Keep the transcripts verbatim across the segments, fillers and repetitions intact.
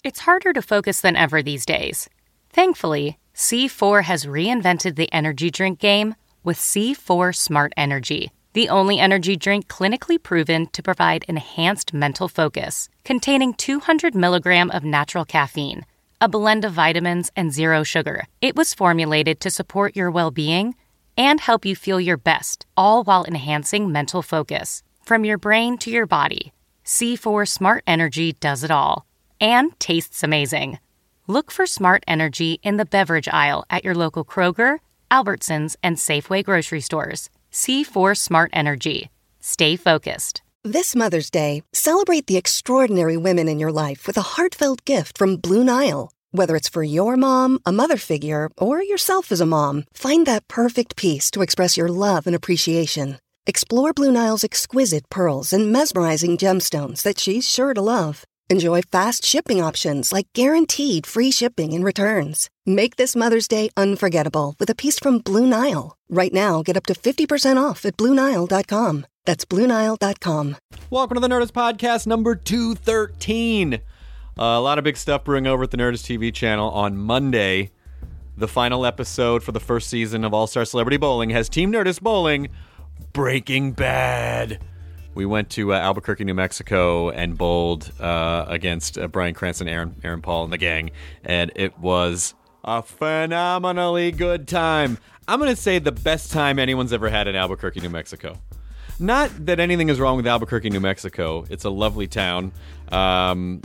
It's harder to focus than ever these days. Thankfully, C four has reinvented the energy drink game with C four Smart Energy, the only energy drink clinically proven to provide enhanced mental focus, containing two hundred milligrams of natural caffeine, a blend of vitamins, and zero sugar. It was formulated to support your well-being and help you feel your best, all while enhancing mental focus. From your brain to your body, C four Smart Energy does it all. And tastes amazing. Look for Smart Energy in the beverage aisle at your local Kroger, Albertsons, and Safeway grocery stores. C four Smart Energy. Stay focused. This Mother's Day, celebrate the extraordinary women in your life with a heartfelt gift from Blue Nile. Whether it's for your mom, a mother figure, or yourself as a mom, find that perfect piece to express your love and appreciation. Explore Blue Nile's exquisite pearls and mesmerizing gemstones that she's sure to love. Enjoy fast shipping options like guaranteed free shipping and returns. Make this Mother's Day unforgettable with a piece from Blue Nile. Right now, get up to fifty percent off at Blue Nile dot com. That's Blue Nile dot com. Welcome to the Nerdist Podcast number two thirteen. Uh, a lot of big stuff brewing over at the Nerdist T V channel. On Monday, the final episode for the first season of All-Star Celebrity Bowling has Team Nerdist bowling Breaking Bad. We went to uh, Albuquerque, New Mexico, and bowled uh, against uh, Bryan Cranston, Aaron, Aaron Paul, and the gang, and it was a phenomenally good time. I'm going to say the best time anyone's ever had in Albuquerque, New Mexico. Not that anything is wrong with Albuquerque, New Mexico. It's a lovely town, um,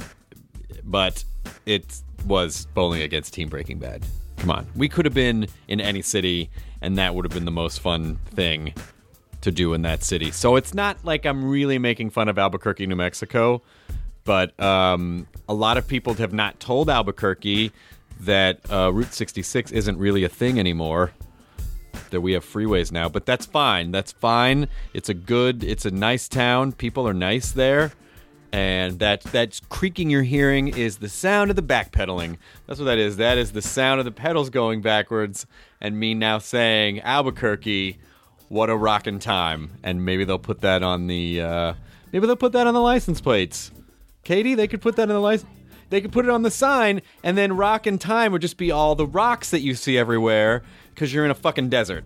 but it was bowling against Team Breaking Bad. Come on. We could have been in any city, and that would have been the most fun thing to do in that city. So it's not like I'm really making fun of Albuquerque, New Mexico, but um, a lot of people have not told Albuquerque that uh, Route sixty-six isn't really a thing anymore, that we have freeways now, but that's fine. That's fine. It's a good, it's a nice town. People are nice there, and that, that creaking you're hearing is the sound of the backpedaling. That's what that is. That is the sound of the pedals going backwards, and me now saying, Albuquerque, what a rockin' time. And maybe they'll put that on the uh, maybe they'll put that on the license plates. Katie, they could put that on the license. They could put it on the sign, and then rockin' time would just be all the rocks that you see everywhere because you're in a fucking desert.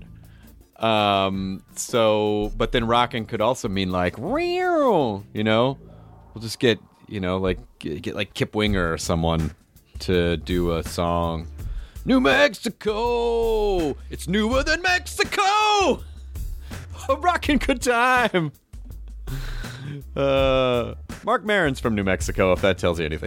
Um. So, but then rockin' could also mean like, you know, we'll just get you know like get, get like Kip Winger or someone to do a song. New Mexico, it's newer than Mexico. A rockin' good time. Uh, Mark Maron's from New Mexico, if that tells you anything.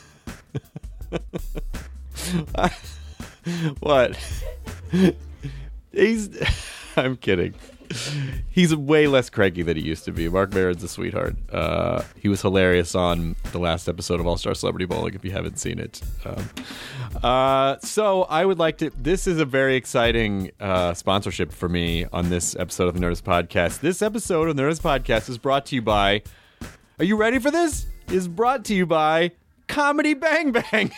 What? He's... I'm kidding. He's way less cranky than he used to be. Mark Maron's a sweetheart. Uh, he was hilarious on the last episode of All-Star Celebrity Bowling, if you haven't seen it. Um, uh, so I would like to... This is a very exciting uh, sponsorship for me on this episode of the Nerdist Podcast. This episode of the Nerdist Podcast is brought to you by... Are you ready for this? Is brought to you by Comedy Bang Bang.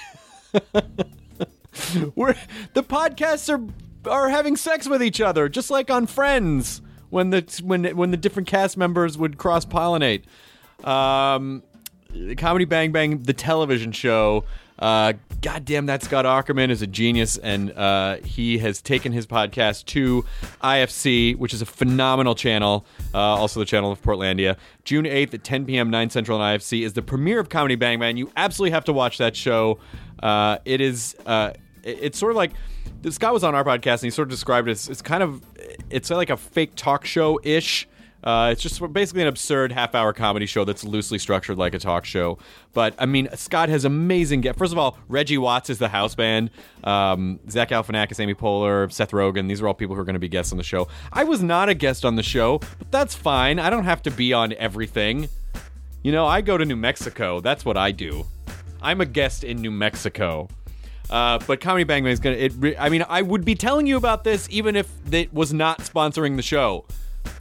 We're, the podcasts are... are having sex with each other, just like on Friends, when the when when the different cast members would cross pollinate. Um, Comedy Bang Bang, the television show. Uh, goddamn, that Scott Aukerman is a genius, and uh, he has taken his podcast to I F C, which is a phenomenal channel. Uh, also, the channel of Portlandia. June eighth at ten p.m. nine Central on I F C is the premiere of Comedy Bang Bang. You absolutely have to watch that show. Uh, it is. Uh, it, it's sort of like. Scott was on our podcast, and he sort of described it as it's kind of, it's like a fake talk show-ish. Uh, it's just basically an absurd half-hour comedy show that's loosely structured like a talk show. But, I mean, Scott has amazing guests. First of all, Reggie Watts is the house band. Um, Zach Galifianakis, Amy Poehler, Seth Rogen. These are all people who are going to be guests on the show. I was not a guest on the show, but that's fine. I don't have to be on everything. You know, I go to New Mexico. That's what I do. I'm a guest in New Mexico. Uh, but Comedy Bang Bang is going to... I mean, I would be telling you about this even if it was not sponsoring the show.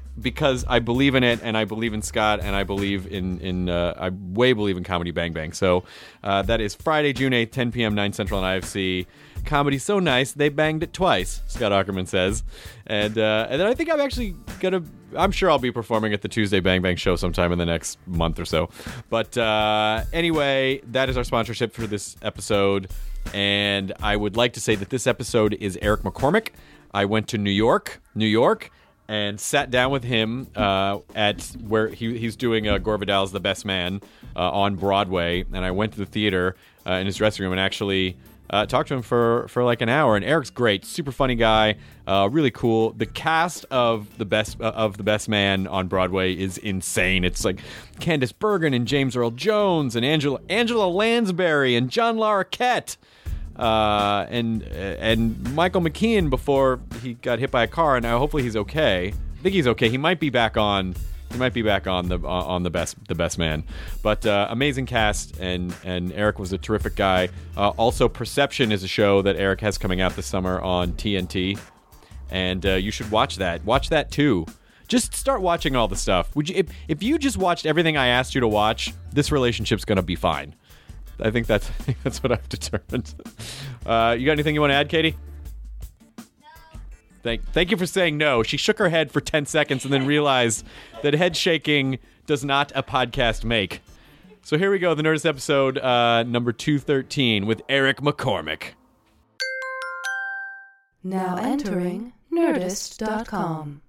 because I believe in it, and I believe in Scott, and I believe in, in uh, I way believe in Comedy Bang Bang. So uh, that is Friday, June eighth, ten p.m., nine Central on I F C. Comedy's so nice, they banged it twice, Scott Aukerman says. And uh, and then I think I'm actually going to, I'm sure I'll be performing at the Tuesday Bang Bang show sometime in the next month or so. But uh, anyway, that is our sponsorship for this episode. And I would like to say that this episode is Eric McCormick. I went to New York, New York, and sat down with him uh, at where he, he's doing uh, Gore Vidal's The Best Man uh, on Broadway. And I went to the theater uh, in his dressing room and actually uh, talked to him for, for like an hour. And Eric's great, super funny guy, uh, really cool. The cast of the best uh, of The Best Man on Broadway is insane. It's like Candice Bergen and James Earl Jones and Angela Angela Lansbury and John Larroquette. Uh, and and Michael McKean before he got hit by a car, and now hopefully he's okay. I think he's okay. He might be back on. He might be back on the uh, on the best the best man. But uh, amazing cast, and and Eric was a terrific guy. Uh, also, Perception is a show that Eric has coming out this summer on T N T, and uh, you should watch that. Watch that too. Just start watching all the stuff. Would you? If if you just watched everything I asked you to watch, this relationship's gonna be fine. I think that's I think that's what I've determined. Uh, you got anything you want to add, Katie? No. Thank thank you for saying no. She shook her head for ten seconds and then realized that head shaking does not a podcast make. So here we go, the Nerdist episode uh, number two thirteen with Eric McCormick. Now entering Nerdist dot com.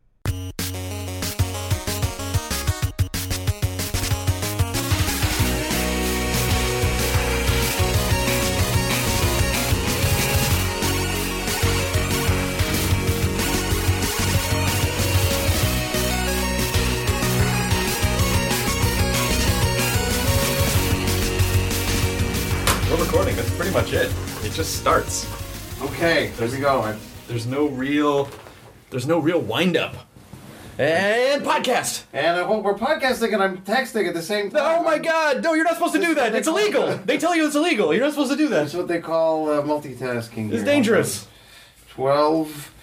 Recording. That's pretty much it. It just starts. Okay, there we go. I, There's no real, there's no real wind up. And podcast. and I hope we're podcasting and I'm texting at the same time. Oh my God! No, you're not supposed to do that. It's illegal. They tell you it's illegal. You're not supposed to do That's that. what they call uh, multitasking. It's here. dangerous. Twelve.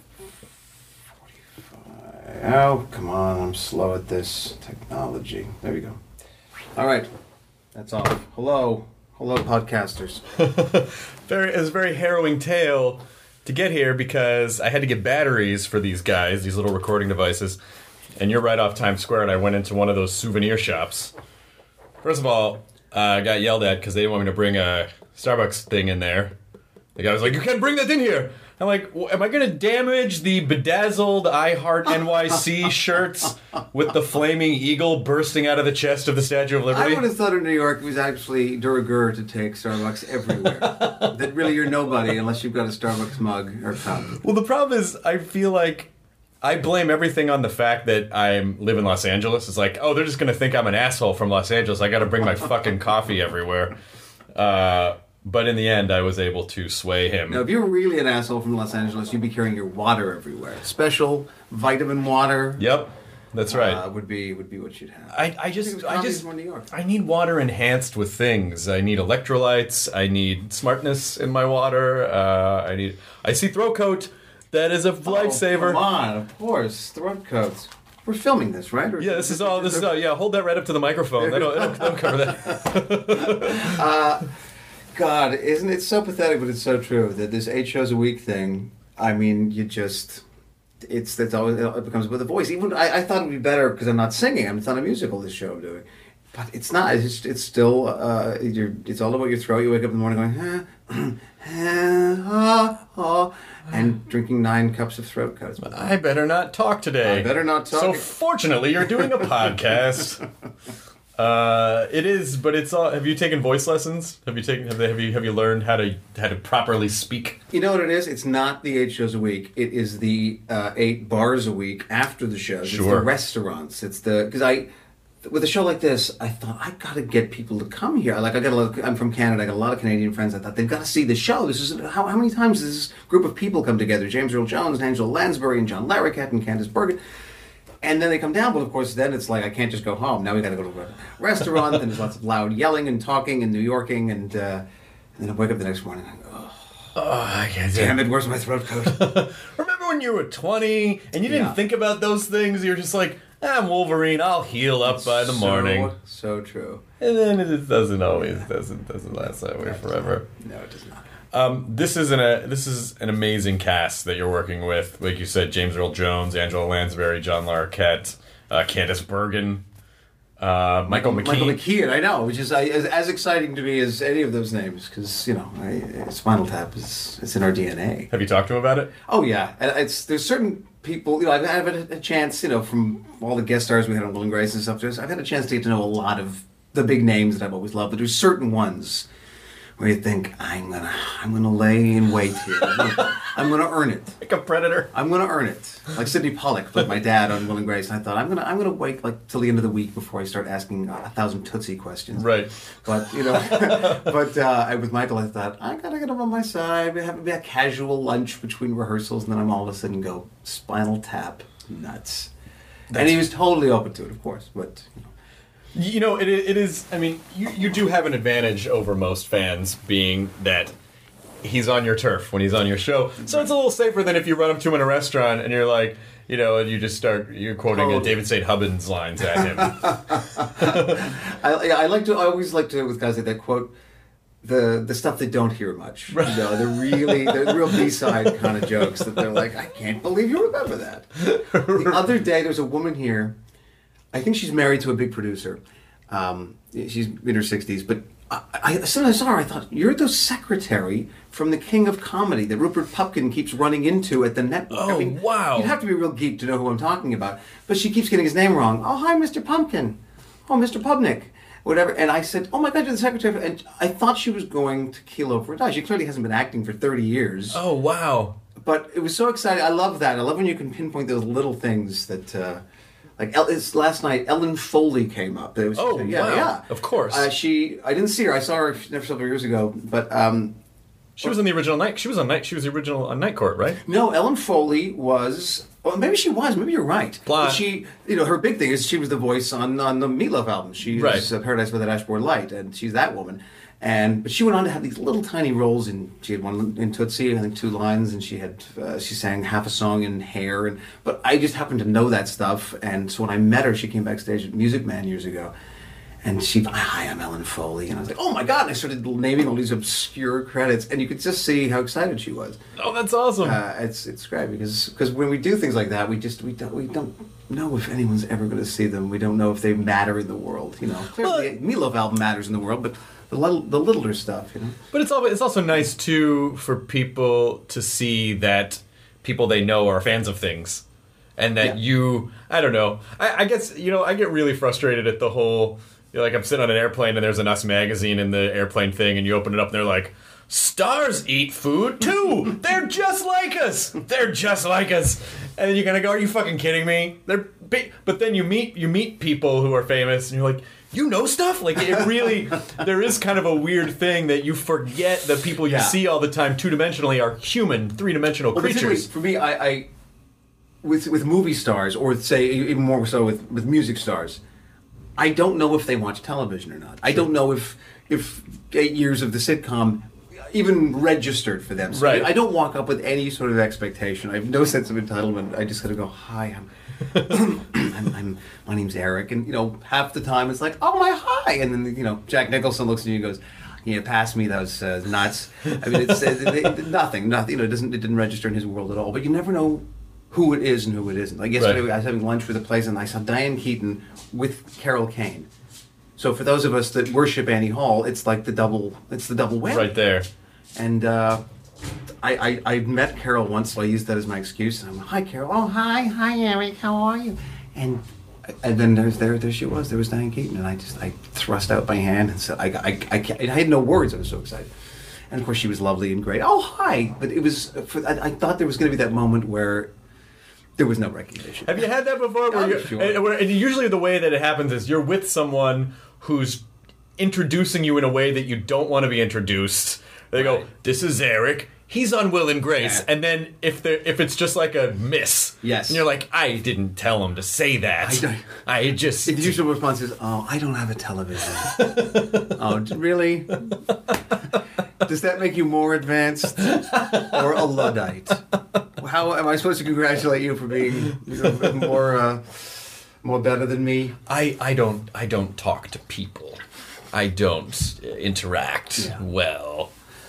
forty-five. Oh, come on! I'm slow at this technology. There we go. All right, that's off. Hello, hello, podcasters. Very, it was a very harrowing tale to get here because I had to get batteries for these guys, these little recording devices. And you're right off Times Square, and I went into one of those souvenir shops. First of all, uh, I got yelled at because they didn't want me to bring a Starbucks thing in there. The guy was like, "You can't bring that in here." I'm like, well, am I going to damage the bedazzled I Heart N Y C shirts with the flaming eagle bursting out of the chest of the Statue of Liberty? I would have thought in New York it was actually de rigueur to take Starbucks everywhere. That really you're nobody unless you've got a Starbucks mug or cup. Well, the problem is I feel like I blame everything on the fact that I live in Los Angeles. It's like, oh, they're just going to think I'm an asshole from Los Angeles. I got to bring my fucking coffee everywhere. Uh... But in the end, I was able to sway him. Now, if you were really an asshole from Los Angeles, you'd be carrying your water everywhere. Special vitamin water. Yep, that's right. Uh, would be would be what you'd have. I, I just I, just New York. I need water enhanced with things. I need electrolytes. I need smartness in my water. Uh, I need. I see throat coat. That is a lifesaver. Oh, come on, of course, throat coats. We're filming this, right? Or yeah, this is all. This is all. Yeah, hold that right up to the microphone. That'll, it'll, it'll cover that. uh, God, isn't it so pathetic, but it's so true that this eight shows a week thing. I mean, you just, it's that's always it becomes with a voice. Even I, I thought it would be better because I'm not singing. I'm it's not a musical. This show I'm doing, but it's not. It's just, it's still. Uh, you're, it's all about your throat. You wake up in the morning going, huh, huh, huh, and drinking nine cups of throat coats. I better not talk today. I better not talk. So fortunately, you're doing a podcast. Uh, it is, but it's all. Have you taken voice lessons? Have you taken? Have, they, have you? Have you learned how to how to properly speak? You know what it is? It's not the eight shows a week. It is the uh, eight bars a week after the shows. Sure. It's the restaurants. It's the because I with a show like this, I thought I got to get people to come here. Like I got a lot. Of, I'm from Canada. I got a lot of Canadian friends. I thought they've got to see the show. This is how how many times does this group of people come together? James Earl Jones, and Angela Lansbury, and John Larroquette, and Candice Bergen. And then they come down, but of course then it's like, I can't just go home. Now we got to go to a restaurant, and there's lots of loud yelling and talking and New Yorking, and, uh, and then I wake up the next morning and I go, oh, Oh, I can't damn it, where's my throat coat? Remember remember when you were twenty and you didn't Yeah. think about those things? You're just like, I'm Wolverine. I'll heal up by the So- morning. So true. And then it just doesn't always doesn't doesn't last that way forever. No, it does not. Um, this is an a this is an amazing cast that you're working with. Like you said, James Earl Jones, Angela Lansbury, John Larroquette, uh, Candice Bergen, uh, Michael McKean. Michael McKean, I know, which is I, as, as exciting to me as any of those names, because you know, I, Spinal Tap is it's in our D N A. Have you talked to him about it? Oh yeah, and it's there's certain people. You know, I've had a, a chance, you know, from all the guest stars we had on Will and Grace and stuff. I've had a chance to get to know a lot of the big names that I've always loved. But there's certain ones where you think I'm gonna I'm gonna lay in wait here. I'm gonna, I'm gonna earn it. Like a predator. I'm gonna earn it. Like Sidney Pollack played my dad on Will and Grace, and I thought I'm gonna I'm gonna wait like till the end of the week before I start asking a thousand Tootsie questions. Right. But you know, but uh, I- with Michael, I thought I gotta get him on my side. We have maybe a casual lunch between rehearsals, and then I'm all of a sudden go Spinal Tap nuts. and he was totally open to it, of course. But you know. You know, it, it is, I mean, you, you do have an advantage over most fans, being that he's on your turf when he's on your show. So it's a little safer than if you run up to him in a restaurant and you're like, you know, and you just start, you're quoting Totally. uh, David Saint Hubbins lines at him. I, I like to. I always like to with guys like that quote the the stuff they don't hear much. You know, the really the real B side kind of jokes that they're like, I can't believe you remember that. The other day, there's a woman here. I think she's married to a big producer. Um, she's in her sixties, but I, I, as soon as I saw her, I thought, you're the secretary from the King of Comedy that Rupert Pupkin keeps running into at the network. Oh, I mean, wow. You'd have to be a real geek to know who I'm talking about. But she keeps getting his name wrong. Oh, hi, Mister Pumpkin. Oh, Mister Pubnick. Whatever. And I said, oh my God, you're the secretary. And I thought she was going to keel over and die. She clearly hasn't been acting for thirty years. Oh, wow. But it was so exciting. I love that. I love when you can pinpoint those little things that... Uh, Like El- it's last night, Ellen Foley came up. It was, Oh, yeah, wow. yeah, Of course. Uh, she, I didn't see her. I saw her several years ago, but um, She was in the original night. She was on night. She was the original on Night Court, right? no, Ellen Foley was. Well, maybe she was. Maybe you're right. Blonde. But she, you know, her big thing is she was the voice on on the Meatloaf album. She's Right. uh, Paradise by the Dashboard Light, and she's that woman. And but she went on to have these little tiny roles in. She had one in Tootsie, I think two lines, and she had uh, she sang half a song in Hair. And but I just happened to know that stuff, and so when I met her, she came backstage at Music Man years ago, and she, hi, I'm Ellen Foley, and I was like, oh my God! And I started naming all these obscure credits, and you could just see how excited she was. Oh, that's awesome. Uh, it's it's great because because when we do things like that, we just we don't we don't know if anyone's ever going to see them. We don't know if they matter in the world. You know, clearly the Meatloaf album matters in the world, but the little the littler stuff, you know. But it's all, it's also nice, too, for people to see that people they know are fans of things. And that Yeah. you, I don't know, I, I guess, you know, I get really frustrated at the whole, you know, like I'm sitting on an airplane and there's an Us magazine in the airplane thing and you open it up and they're like, stars eat food too! They're just like us! They're just like us! And then you kind of go, are you fucking kidding me? They're big. But then you meet you meet people who are famous and you're like, you know stuff? Like, it really, there is kind of a weird thing that you forget that people you Yeah. see all the time two-dimensionally are human, three-dimensional Well, particularly creatures. for me, I, I with with movie stars, or say even more so with, with music stars, I don't know if they watch television or not. I don't know if if eight years of the sitcom even registered for them. So Right. I don't walk up with any sort of expectation. I have no sense of entitlement. I just got to go, hi, I'm, I'm, I'm, my name's Eric, and you know, half the time it's like, oh my hi, and then you know, Jack Nicholson looks at you and goes, you know, pass me those uh, nuts. I mean, it's uh, it, it, nothing, nothing. You know, it doesn't it didn't register in his world at all. But you never know who it is and who it isn't. Like yesterday, Right. I was having lunch with a place, and I saw Diane Keaton with Carol Kane. So for those of us that worship Annie Hall, it's like the double, it's the double whammy. Right there. And uh, I, I I met Carol once, so I used that as my excuse. And I'm like, hi, Carol. Oh, hi, hi, Eric. How are you? And and then there's there there she was. There was Diane Keaton, and I just I thrust out my hand and said, I I I, can't, I had no words. I was so excited. And of course, she was lovely and great. Oh, hi. But it was for, I, I thought there was going to be that moment where there was no recognition. Have you had that before? Where Oh, you're, sure. and, where, and usually the way that it happens is you're with someone who's introducing you in a way that you don't want to be introduced. They go, Right. this is Eric. He's on Will and Grace. Yeah. And then if they if it's just like a miss, Yes. and you're like, I didn't tell him to say that. I don't- I just... The usual response is, oh, I don't have a television. Oh, d- really? Does that make you more advanced? Or a Luddite? how am I supposed to congratulate you for being you know, more uh, more better than me? I, I don't I don't talk to people. I don't interact Yeah. well.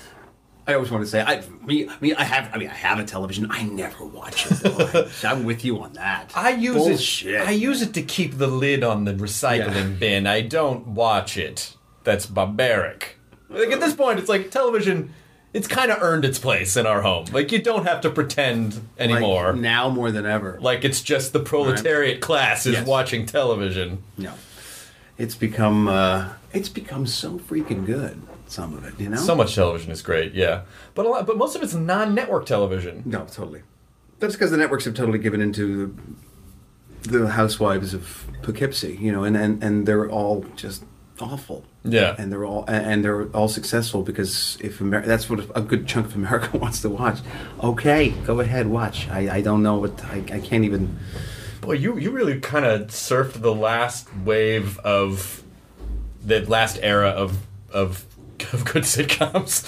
I always want to say, I me, I mean, I have, I mean, I have a television. I never watch it. Though. I, I'm with you on that. I use Bullshit. it. I use it to keep the lid on the recycling Yeah. bin. I don't watch it. That's barbaric. Like at this point, it's like television. It's kind of earned its place in our home. Like you don't have to pretend anymore. Like, now more than ever. Like it's just the proletariat class is Yes. watching television. No, it's become uh, it's become so freaking good. Some of it, you know. So much television is great, yeah, but a lot, but most of it's non-network television. No, totally. That's because the networks have totally given into the, the housewives of Poughkeepsie, you know, and, and, and they're all just awful. Yeah. And they're all and they're all successful because if Amer- that's what a good chunk of America wants to watch. Okay, go ahead, watch. I, I don't know what I, I can't even. Boy, you you really kind of surfed the last wave of the last era of of. Of good sitcoms.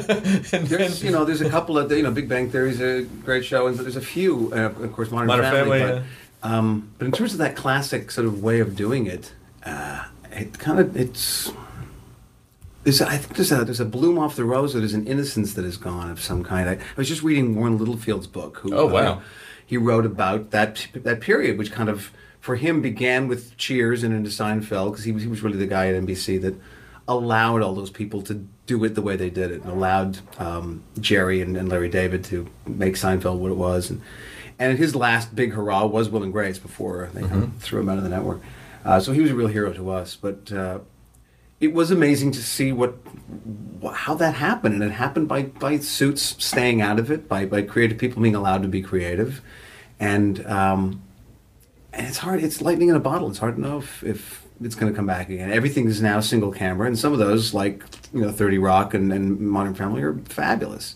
and There's, then, you know, there's a couple of, you know, Big Bang Theory's a great show, and there's a few, uh, of course, Modern, Modern Family. Family, but, um, but in terms of that classic sort of way of doing it, uh, it kind of it's. There's, a, I think there's a there's a bloom off the rose. Or there's an innocence that is gone of some kind. I, I was just reading Warren Littlefield's book. Who, Oh, wow. uh, he wrote about that that period, which kind of for him began with Cheers and into Seinfeld, because he was he was really the guy at N B C that allowed all those people to do it the way they did it, and allowed um, Jerry and, and Larry David to make Seinfeld what it was. And and his last big hurrah was Will and Grace before they kind of threw him out of the network. Uh, so he was a real hero to us. But uh, it was amazing to see what wh- how that happened, and it happened by, by Suits staying out of it, by, by creative people being allowed to be creative. And um, and it's hard, it's lightning in a bottle. It's hard to know if, if it's going to come back again. Everything is now single camera, and some of those, like you know, thirty Rock and, and Modern Family, are fabulous.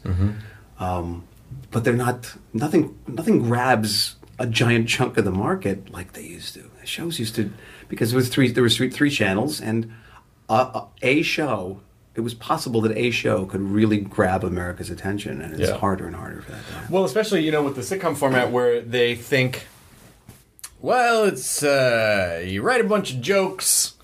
Um, but they're not. Nothing. Nothing grabs a giant chunk of the market like they used to. The shows used to, because there was three. There was three, three channels, and a, a show. It was possible that a show could really grab America's attention, and it's Yeah. harder and harder for that to happen. well, especially you know with the sitcom format where they think, well, it's uh, you write a bunch of jokes,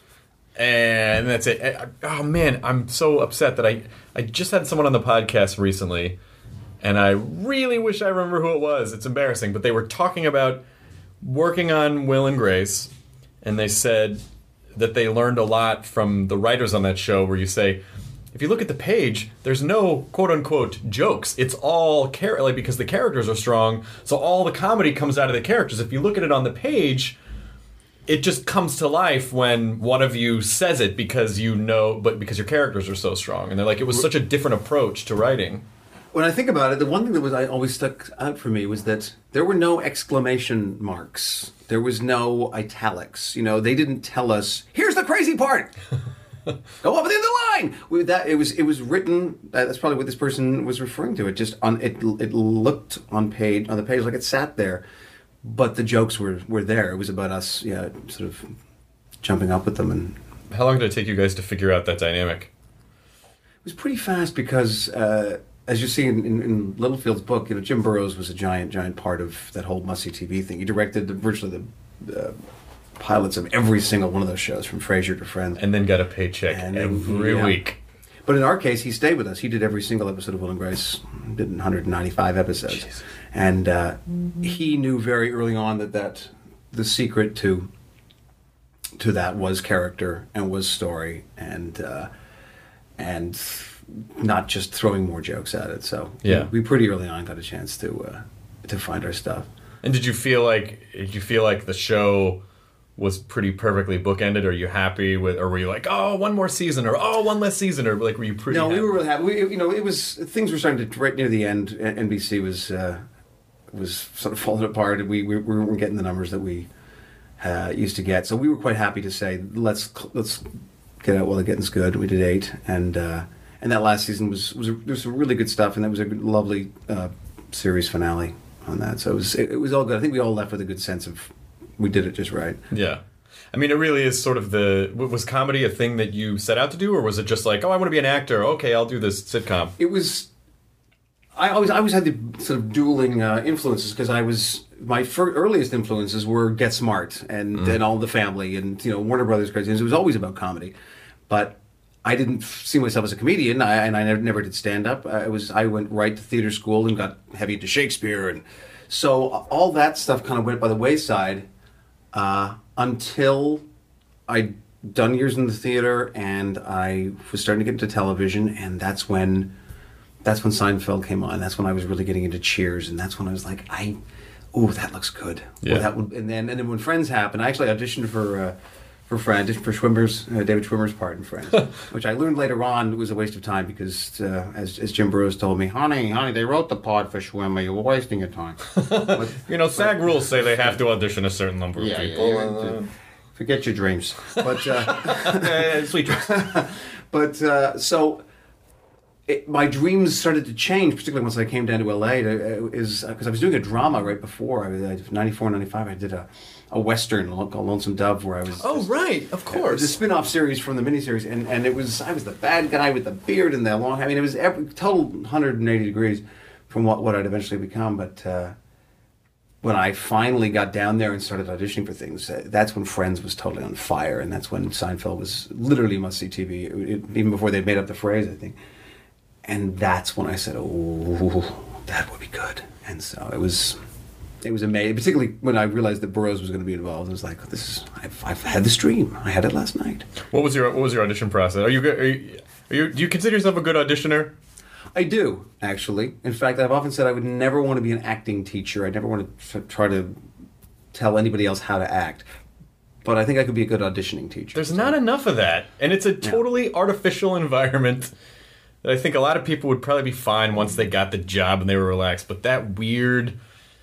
and that's it. I- I- Oh man, I'm so upset that I I just had someone on the podcast recently, and I really wish I remember who it was. It's embarrassing, but they were talking about working on Will and Grace, and they said that they learned a lot from the writers on that show, where you say, if you look at the page, there's no quote-unquote jokes. It's all char- like because the characters are strong, so all the comedy comes out of the characters. If you look at it on the page, it just comes to life when one of you says it because you know, but because your characters are so strong. And they're like, it was such a different approach to writing. When I think about it, the one thing that was I always stuck out for me was that there were no exclamation marks. There was no italics. You know, they didn't tell us, "Here's the crazy part." Go up within the line. With that, it was it was written. Uh, that's probably what this person was referring to. It just on it. It looked on page on the page like it sat there, but the jokes were were there. It was about us, yeah, sort of jumping up with them, and How long did it take you guys to figure out that dynamic? it was pretty fast because, uh, as you see in, in, in Littlefield's book, you know, Jim Burrows was a giant, giant part of that whole must-see T V thing. He directed the, virtually the uh, pilots of every single one of those shows, from Frasier to Friends. And then got a paycheck And then, every yeah. week. But in our case, he stayed with us. He did every single episode of Will and Grace. Did one hundred ninety-five episodes, Jesus. and uh, he knew very early on that that the secret to to that was character and was story, and uh, and not just throwing more jokes at it. So Yeah. we, we pretty early on got a chance to uh, to find our stuff. And did you feel like did you feel like the show was pretty perfectly bookended? Are you happy with, or were you like, oh, one more season, or oh, one less season, or like were you pretty? No, happy? we were really happy. We, you know, it was things were starting to right near the end. N B C was uh, was sort of falling apart, and we, we we weren't getting the numbers that we uh, used to get. So we were quite happy to say, let's let's get out while the getting's good. We did eight, and uh, and that last season was was a, there was some really good stuff, and that was a good, lovely uh, series finale on that. So it was it, it was all good. I think we all left with a good sense of we did it just right. Yeah. I mean, it really is sort of the... Was comedy a thing that you set out to do, or was it just like, oh, I want to be an actor, okay, I'll do this sitcom? It was. I always I always had the sort of dueling uh, influences because I was my fir- earliest influences were Get Smart and Mm. and All in the Family and you know Warner Brothers cartoons. It was always about comedy, but I didn't f- see myself as a comedian, I, and I never, never did stand up. I was I went right to theater school and got heavy into Shakespeare, and so all that stuff kind of went by the wayside uh, until I'd done years in the theater and I was starting to get into television, and that's when that's when Seinfeld came on. That's when I was really getting into Cheers, and that's when I was like, I, oh, that looks good. Yeah. Well, that would, and then and then when Friends happened, I actually auditioned for. Uh, For Friends, auditioned for Schwimmer's, uh, David Schwimmer's part in Friends, which I learned later on was a waste of time because, uh, as, as Jim Burrows told me, honey, honey, they wrote the part for Schwimmer. You're wasting your time. But, You know, SAG rules say they have to audition a certain number of yeah, people. yeah, and, yeah. Forget your dreams. But uh, uh, sweet dreams. but uh, so it, my dreams started to change, particularly once I came down to L A. To, uh, is because I was doing a drama right before. I was uh, ninety-four, ninety-five. I did a, a western called Lonesome Dove, where I was. Oh, right, of It was a course. spin-off series from the miniseries, and, and it was I was the bad guy with the beard and the long. I mean, it was every, total one hundred eighty degrees from what, what I'd eventually become. But uh, when I finally got down there and started auditioning for things, uh, that's when Friends was totally on fire, and that's when Seinfeld was literally must-see T V, it, it, even before they made up the phrase, I think. And that's when I said, "Oh, that would be good." And so it was. It was amazing, particularly when I realized that Burroughs was going to be involved. I was like, "This is I've, I've had this dream. I had it last night." What was your What was your audition process? Are you good? Are you, are you Do you consider yourself a good auditioner? I do, actually. In fact, I've often said I would never want to be an acting teacher. I never want to f- try to tell anybody else how to act. But I think I could be a good auditioning teacher. There's not enough of that, and it's a totally artificial environment that I think a lot of people would probably be fine once they got the job and they were relaxed. But that weird,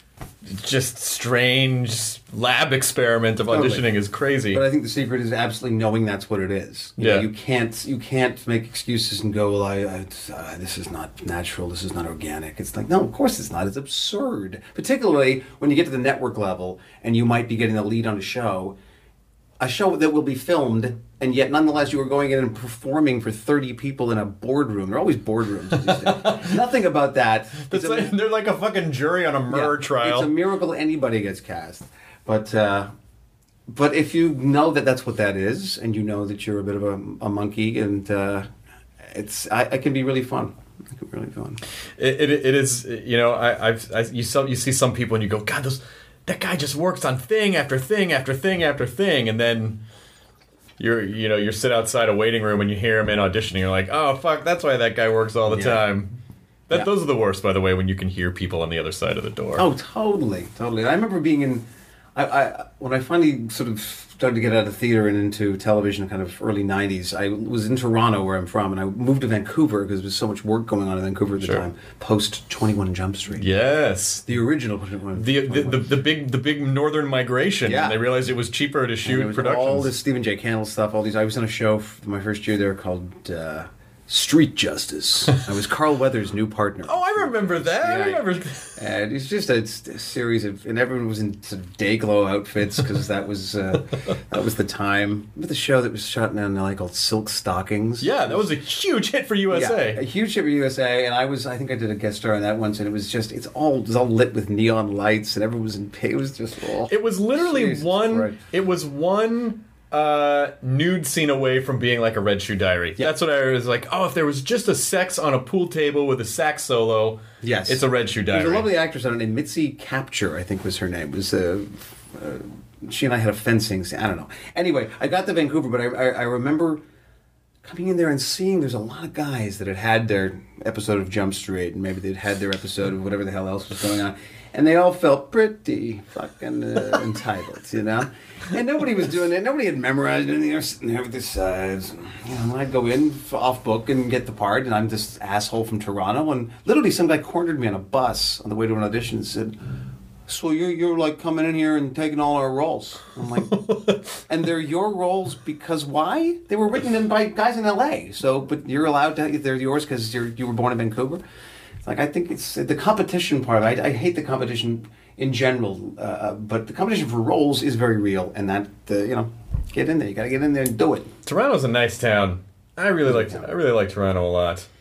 just strange lab experiment of auditioning Totally. is crazy. But I think the secret is absolutely knowing that's what it is. You Yeah. know, you can't you can't make excuses and go, well, I, I uh, this is not natural. This is not organic. It's like, no, of course it's not. It's absurd. Particularly when you get to the network level and you might be getting the lead on a show, a show that will be filmed, and yet nonetheless you are going in and performing for thirty people in a boardroom. They're always boardrooms. these days. Nothing about that. It's a- like, they're like a fucking jury on a murder yeah, trial. It's a miracle anybody gets cast. But uh, but if you know that that's what that is, and you know that you're a bit of a, a monkey, and uh, it's I, it can be really fun. It can be really fun. It, it, it is, you know, I, I've, I, you, saw, you see some people and you go, God, those, that guy just works on thing after thing after thing after thing, and then you're, you know, you sit outside a waiting room and you hear him in auditioning, you're like, oh, fuck, that's why that guy works all the Yeah. time. That Yeah. Those are the worst, by the way, when you can hear people on the other side of the door. Oh, totally, totally. I remember being in, I, I when I finally sort of started to get out of theater and into television, kind of early nineties. I was in Toronto, where I'm from, and I moved to Vancouver because there was so much work going on in Vancouver at the Sure. time. Post twenty-one Jump Street, Yes. the original twenty-one. The, the, the, the big the big northern migration. Yeah. And they realized it was cheaper to And shoot there was productions. all this Stephen J. Cannell stuff. All these. I was on a show for my first year there called uh, Street Justice. I was Carl Weathers' new partner. Oh, I remember that. I Yeah. remember. And it's just a, it's a series of, and everyone was in sort of day glow outfits because that was uh, that was the time. Remember the show that was shot in L A called Silk Stockings? Yeah, that was a huge hit for U S A. Yeah, a huge hit for U S A, and I was, I think I did a guest star on that once, and it was just, it's all, it was all lit with neon lights, and everyone was in pink. It was just, oh, It was literally Jesus one. Christ. It was one uh, nude scene away from being like a Red Shoe Diary. Yeah. That's what I was like. Oh, if there was just a sex on a pool table with a sax solo, Yes, it's a Red Shoe Diary. There's a lovely actress on it named Mitzi Capture, I think was her name. It was uh, uh, she and I had a fencing scene. I don't know. Anyway, I got to Vancouver, but I, I, I remember coming in there and seeing there's a lot of guys that had had their episode of Jump Street, and maybe they'd had their episode of whatever the hell else was going on, and they all felt pretty fucking uh, entitled, you know. And nobody was doing it. Nobody had memorized anything. They were sitting there with this, uh, you know, I'd go in off book and get the part, and I'm this asshole from Toronto, and literally some guy cornered me on a bus on the way to an audition and said, so you're, you're like coming in here and taking all our roles. I'm like, and they're your roles because why? They were written in by guys in L A. So, but you're allowed to, they're yours because you're you were born in Vancouver. It's like, I think it's the competition part. I, I hate the competition in general, uh, but the competition for roles is very real, and that, uh, you know, get in there. You got to get in there and do it. Toronto's a nice town. I really like. I really like Toronto a lot.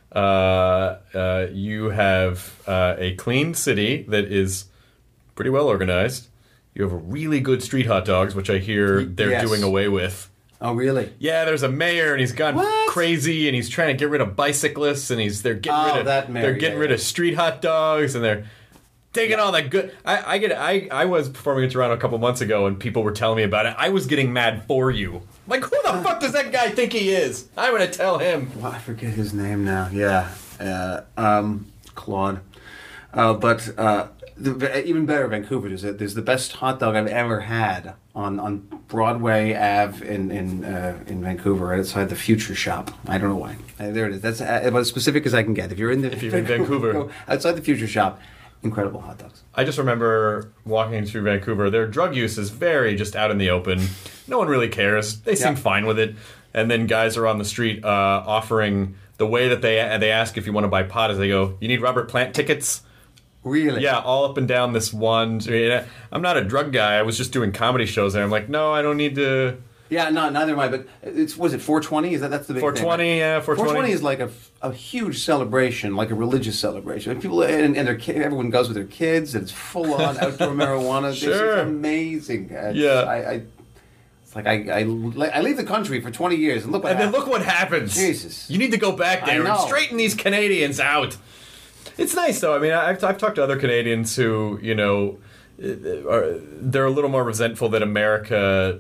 uh, uh, you have uh, a clean city that is pretty well organized. You have a really good street hot dogs, which I hear they're Yes. doing away with. Oh, really? Yeah, there's a mayor, and he's gone What? crazy, and he's trying to get rid of bicyclists, and he's they're getting Oh, rid of that mayor, they're getting yeah, rid yeah. of street hot dogs, and they're taking all that good. I, I get I I was performing in Toronto a couple months ago, and people were telling me about it. I was getting mad for you. Like, who the fuck does that guy think he is? I'm gonna tell him. Well, I forget his name now. Yeah, uh, um, Claude. Uh, but uh, the, even better, Vancouver. There's, a, there's the best hot dog I've ever had on, on Broadway Ave in in uh, in Vancouver, right outside the Future Shop. I don't know why. Uh, there it is. That's uh, about as specific as I can get. If you're in the If you're in Vancouver. go outside the Future Shop, incredible hot dogs. I just remember walking through Vancouver. Their drug use is very just out in the open. No one really cares. They seem Yeah. fine with it. And then guys are on the street uh, offering the way that they they ask if you want to buy pot is they go, "You need Robert Plant tickets?" Really? Yeah, all up and down this one. I'm not a drug guy. I was just doing comedy shows there. I'm like, no, I don't need to. Yeah, no, neither am I. But it's was it four twenty? Is that that's the big four twenty, thing, right? yeah, four twenty. four twenty is like a, a huge celebration, like a religious celebration. And people and, and their ki- everyone goes with their kids, and it's full on outdoor marijuana. It's Sure. amazing. It's, Yeah. I, I it's like I, I I leave the country for twenty years, and look what And then happens. look what happens. Jesus. You need to go back I there and know. straighten these Canadians out. It's nice, though. I mean, I've, I've talked to other Canadians who, you know, are, they're a little more resentful that America,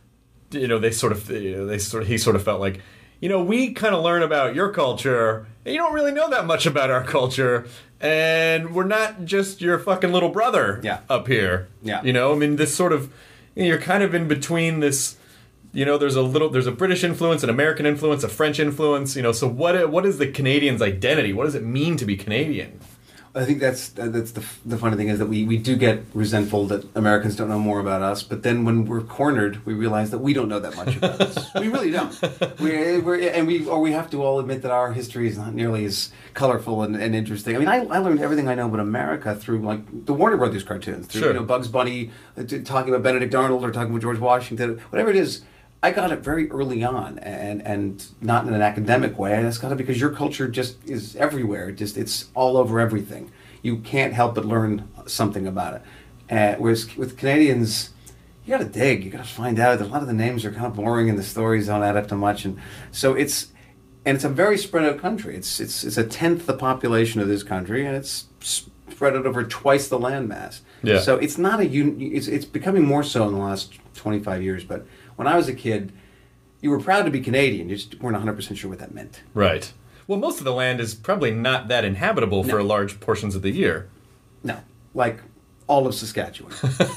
you know, they sort of, you know, they sort of, he sort of felt like, you know, we kind of learn about your culture, and you don't really know that much about our culture, and we're not just your fucking little brother Yeah. up here. Yeah. You know, I mean, this sort of, you know, you're kind of in between this. You know, there's a little, there's a British influence, an American influence, a French influence. You know, so what? What is the Canadian's identity? What does it mean to be Canadian? I think that's that's the the funny thing is that we, we do get resentful that Americans don't know more about us, but then when we're cornered, we realize that we don't know that much about us. We really don't. We we're, and we or we have to all admit that our history is not nearly as colorful and, and interesting. I mean, I, I learned everything I know about America through like the Warner Brothers cartoons, through Sure. you know Bugs Bunny uh, t- talking about Benedict Arnold or talking about George Washington, whatever it is. I got it very early on, and and not in an academic way. I just got it because your culture just is everywhere. It just it's all over everything. You can't help but learn something about it. Uh, whereas with Canadians, you got to dig. You got to find out. A lot of the names are kind of boring, and the stories don't add up to much. And so it's and it's a very spread out country. It's it's it's a tenth the population of this country, and it's spread out over twice the landmass. Yeah. So it's not a un- it's it's becoming more so in the last twenty-five years, but. When I was a kid, you were proud to be Canadian. You just weren't one hundred percent sure what that meant. Right. Well, most of the land is probably not that inhabitable for No. large portions of the year. No. Like all of Saskatchewan.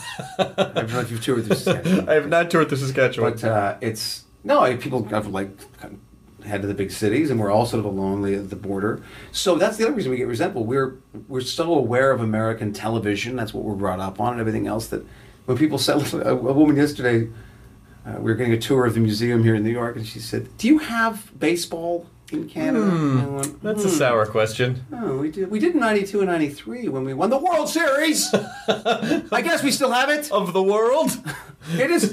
I don't know if you've toured through Saskatchewan. I have not toured through Saskatchewan. But uh, it's... No, I- people have like kind of head to the big cities, and we're all sort of along the, the border. So that's the other reason we get resentful. We're, we're so aware of American television. That's what we're brought up on and everything else that when people said... A, a woman yesterday... Uh, we were getting a tour of the museum here in New York, and she said, "Do you have baseball in Canada?" And I went, That's a "Hmm." sour question. Oh, we did. We did in ninety-two and ninety-three when we won the World Series. I guess we still have it. Of the world? It is.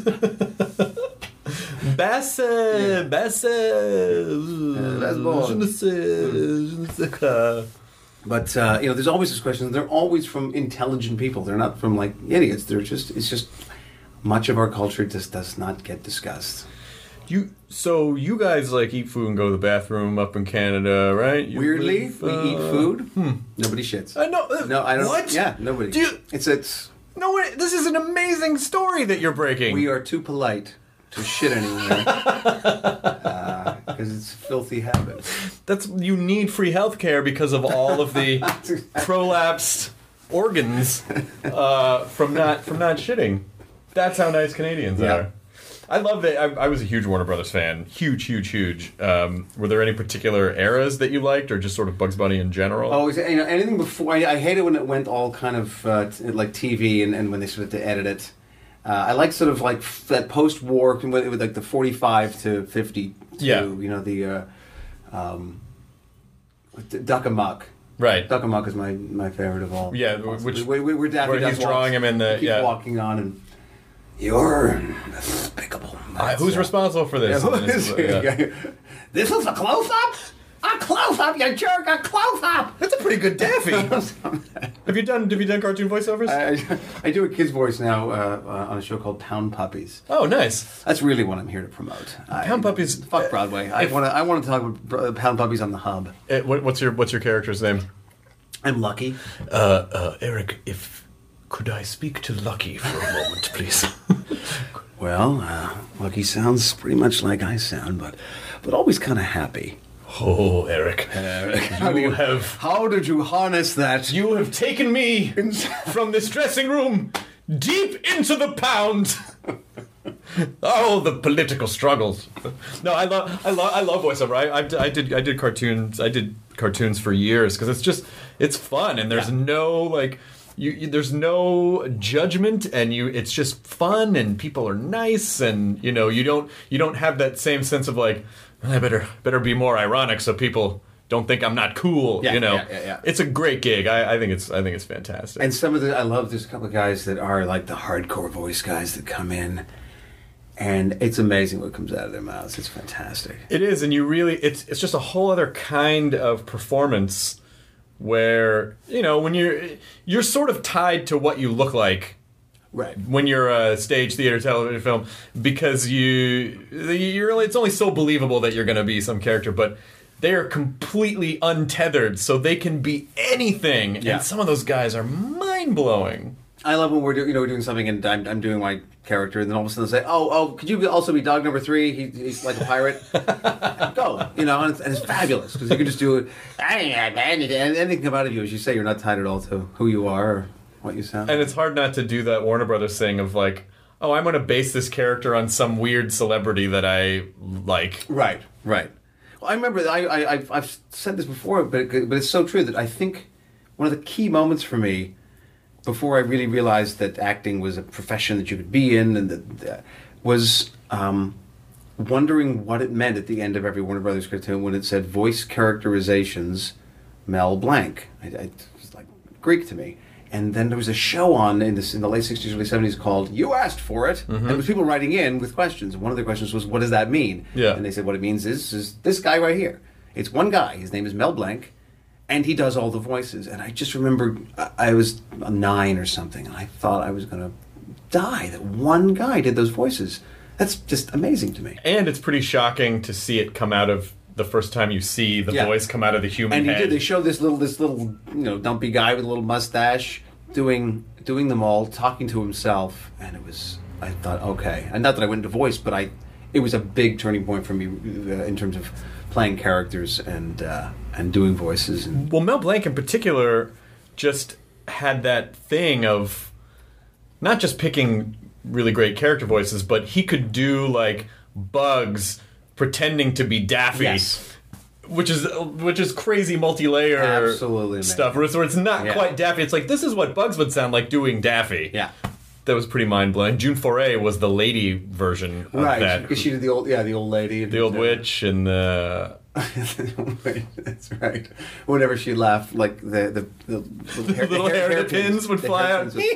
Basse, basse. basketball. Je ne sais, je ne sais quoi. But uh, you know, there's always these questions. They're always from intelligent people. They're not from like idiots. They're just. It's just much of our culture just does not get discussed. You so you guys like eat food and go to the bathroom up in Canada, right? You Weirdly, live, we uh, eat food. Nobody shits. I know. uh, No, I don't. What? Yeah, nobody. Do you, It's it's. no, wait, this is an amazing story that you're breaking. We are too polite to shit anywhere because uh, it's a filthy habit. That's you need free health care because of all of the prolapsed organs uh, from not from not shitting. That's how nice Canadians Yeah. are. I love that. I, I was a huge Warner Brothers fan. Huge, huge, huge. Um, were there any particular eras that you liked, or just sort of Bugs Bunny in general? Oh, is it, you know, anything before? I, I hate it when it went all kind of uh, t- like T V and, and when they sort of had to edit it. Uh, I like sort of like f- that post-war with, with like the forty-five to fifty-two. Yeah. You know the uh, um, D- Duck Amuck. Right. Duck Amuck is my, my favorite of all. Yeah, which- we, we, we're Daffy where Duck he's walks- drawing him in the- he keeps yeah. walking on and you're despicable. Uh, who's That's, uh, responsible for this? Yeah, This is- yeah. This is a close-up? A a close-up, you jerk, a close-up! That's a pretty good Daffy. have you done Have you done cartoon voiceovers? I, I do a kid's voice now uh, uh, on a show called Pound Puppies. Oh, nice. That's really what I'm here to promote. Pound I, Puppies. Fuck Broadway. I want to. I want to talk about Pound Puppies on the Hub. Uh, what, what's your What's your character's name? I'm Lucky. Uh, uh, Eric, if could I speak to Lucky for a moment, please? Well, uh, Lucky sounds pretty much like I sound, but but always kind of happy. Oh, Eric, Eric, you, how do you have how did you harness that? you have taken me from this dressing room deep into the pound. Oh, the political struggles. No, I love, I love, I love voiceover. I, I, I did, I did cartoons. I did cartoons for years because it's just, it's fun, and there's Yeah. no like, you, you, there's no judgment, and you, it's just fun, and people are nice, and you know, you don't, you don't have that same sense of like, I better, better be more ironic so people don't think I'm not cool. Yeah, you know, yeah, yeah, yeah. It's a great gig. I, I think it's, I think it's fantastic. And some of the I love. There's a couple of guys that are like the hardcore voice guys that come in, and it's amazing what comes out of their mouths. It's fantastic. It is, and you really, it's it's just a whole other kind of performance where, you know, when you're, you're sort of tied to what you look like Right. when you're a stage, theater, television, film, because you, you're, it's only so believable that you're going to be some character, but they are completely untethered, so they can be anything, Yeah. and some of those guys are mind-blowing. I love when we're doing, you know, we're doing something and I'm, I'm doing my character, and then all of a sudden they say, "Oh, oh, could you be, also be dog number three? He, he's like a pirate." Go, you know, and it's, and it's fabulous because you can just do it. Anything, anything come out of you, as you say, you're not tied at all to who you are or what you sound. And it's hard not to do that Warner Brothers thing of like, oh, I'm going to base this character on some weird celebrity that I like. Right, right. Well, I remember I, I I've, I've said this before, but it, but it's so true that I think one of the key moments for me before I really realized that acting was a profession that you could be in, and that uh, was um, wondering what it meant at the end of every Warner Brothers cartoon when it said voice characterizations, Mel Blanc. I, I, it was like Greek to me. And then there was a show on in, this, in the late sixties, early seventies called You Asked For It. Mm-hmm. And it was people writing in with questions. And one of the questions was, what does that mean? Yeah. And they said, what it means is, is this guy right here. It's one guy. His name is Mel Blanc. And he does all the voices. And I just remember I, I was nine or something. And I thought I was going to die that one guy did those voices. That's just amazing to me. And it's pretty shocking to see it come out of the first time you see the Yeah. voice come out of the human And he head. did. They showed this little, this little, you know, dumpy guy with a little mustache doing doing them all, talking to himself, and it was. I thought, okay, and not that I went into voice, but I, it was a big turning point for me uh, in terms of playing characters and uh, and doing voices. And Well, Mel Blanc in particular just had that thing of not just picking really great character voices, but he could do like Bugs pretending to be Daffy. Yes. Which is which is crazy multi-layer Absolutely amazing. stuff. Where it's, where it's not Yeah. quite Daffy. It's like, this is what Bugs would sound like doing Daffy. yeah, That was pretty mind-blowing. June Foray was the lady version of right. that. Because she did the old, yeah, the old lady, The old witch and the... That's right. Whenever she laughed, like the the, the, the hair, little hair- the pins would the fly out. hairpins would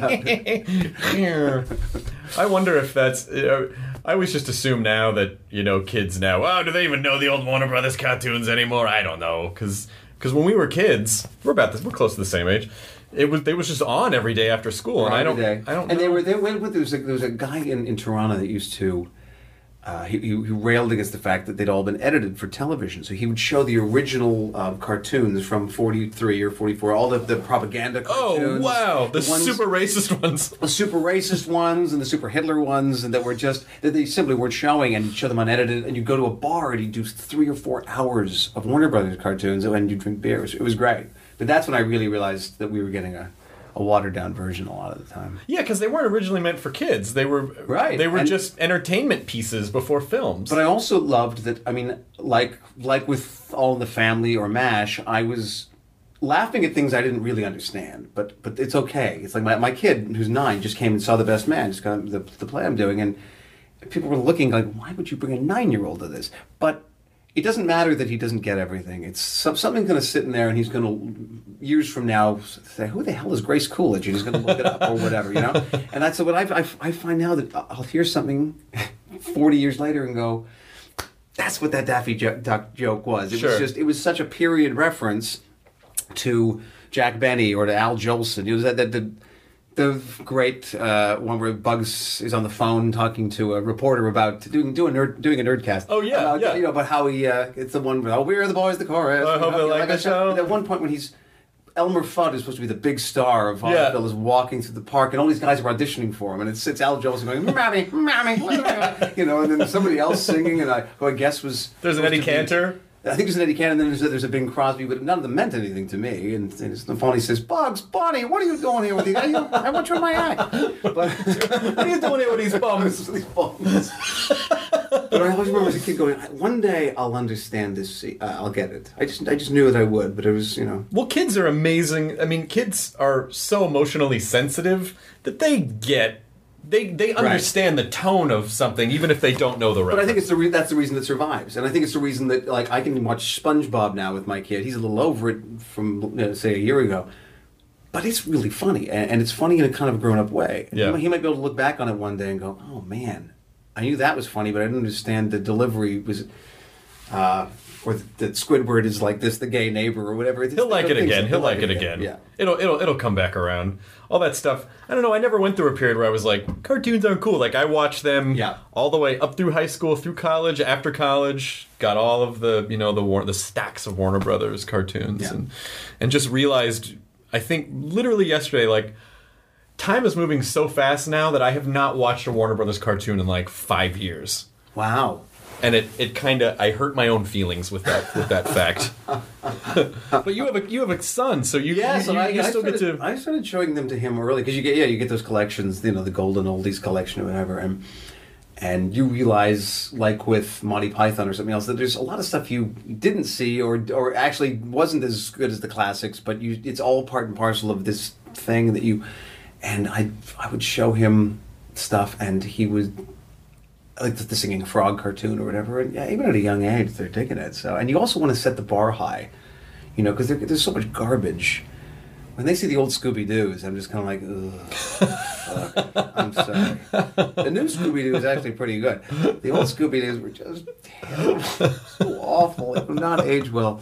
fly out. I wonder if that's... Uh, I always just assume now that, you know, kids now, oh, do they even know the old Warner Brothers cartoons anymore? I don't know. Because when we were kids, we're about this, we're close to the same age, it was they was just on every day after school. And I don't, Every day. I don't And know. they were they went with there was a, there was a guy in, in Toronto that used to uh, he, he he railed against the fact that they'd all been edited for television. So he would show the original uh, cartoons from forty-three or forty-four, all the, the propaganda Oh, cartoons. wow. The, ones- super racist ones. the super racist ones and the super Hitler ones, and that were just that they simply weren't showing, and you'd show them unedited. And you go to a bar and you do three or four hours of Warner Brothers cartoons, and you drink beer. It was, it was great. But that's when I really realized that we were getting a, a watered down version a lot of the time. Yeah, because they weren't originally meant for kids. They were Right, They were and- just entertainment pieces before films. But I also loved that. I mean, like like with All in the Family or MASH, I was laughing at things I didn't really understand. But but it's okay. It's like my, my kid who's nine just came and saw The Best Man, just got the the play I'm doing, and people were looking like, why would you bring a nine year old to this? But it doesn't matter that he doesn't get everything. It's some, something's going to sit in there, and he's going to years from now say, "Who the hell is Grace Coolidge?" And he's going to look it up or whatever, you know. And that's what I, I I find now that I'll hear something forty years later and go, That's what that Daffy jo- Duck joke was. It Sure. was just, it was such a period reference to Jack Benny or to Al Jolson. It was that, that the, the great uh, one where Bugs is on the phone talking to a reporter about doing doing, nerd, doing a nerdcast. Oh, yeah, about, yeah. You know, about how he, uh, it's the one where, oh, we're the boys, the chorus. I hope You know, they like I the said, show. At one point when he's, Elmer Fudd is supposed to be the big star of Yeah. Vaudeville, is walking through the park, and all these guys are auditioning for him, and it sits Al Jolson going, "Mommy, mommy," you know, and then somebody else singing, and I, who I guess was There's an supposed Eddie to be- Cantor. I think there's an Eddie Cantor, and then there's a, there's a Bing Crosby, but none of them meant anything to me. And, and the phone, he says, "Bugs, Bunny, what are you doing here with these? I, I want you in my eye." But What are you doing here with these bums? these bums. But I always remember as a kid going, "One day I'll understand this. Uh, I'll get it." I just I just knew that I would, but it was, you know. Well, kids are amazing. I mean, kids are so emotionally sensitive that they get, they they understand the tone of something, even if they don't know the reference. But I think it's the re- that's the reason it survives, and I think it's the reason that like I can watch SpongeBob now with my kid. He's a little over it from you know, say a year ago, but it's really funny, and, and it's funny in a kind of grown-up way. Yeah. He might be able to look back on it one day and go, "Oh man, I knew that was funny, but I didn't understand the delivery was." Uh, or that Squidward is like this, the gay neighbor, or whatever. It's He'll like it things again. that- He'll like it again. Yeah. It'll it'll it'll come back around. All that stuff. I don't know. I never went through a period where I was like, cartoons aren't cool. Like I watched them Yeah. all the way up through high school, through college, after college. Got all of the you know the War- the stacks of Warner Brothers cartoons, Yeah. and and just realized. I think literally yesterday, like time is moving so fast now that I have not watched a Warner Brothers cartoon in like five years. Wow. And it, it kind of I hurt my own feelings with that with that fact. But you have a you have a son, so you Yeah, you, so you, I, you I still started, get to. I started showing them to him early because you get yeah you get those collections, you know, the Golden Oldies collection or whatever, and and you realize like with Monty Python or something else that there's a lot of stuff you didn't see or or actually wasn't as good as the classics, but you it's all part and parcel of this thing that you. And I I would show him stuff, and he would. Like the, the singing frog cartoon or whatever, and yeah, even at a young age, they're digging it. So, and you also want to set the bar high, you know, because there's so much garbage. When they see the old Scooby Doo's, I'm just kind of like, ugh, fuck. I'm sorry. The new Scooby Doo is actually pretty good. The old Scooby Doo's were just terrible, so awful. It would not age well.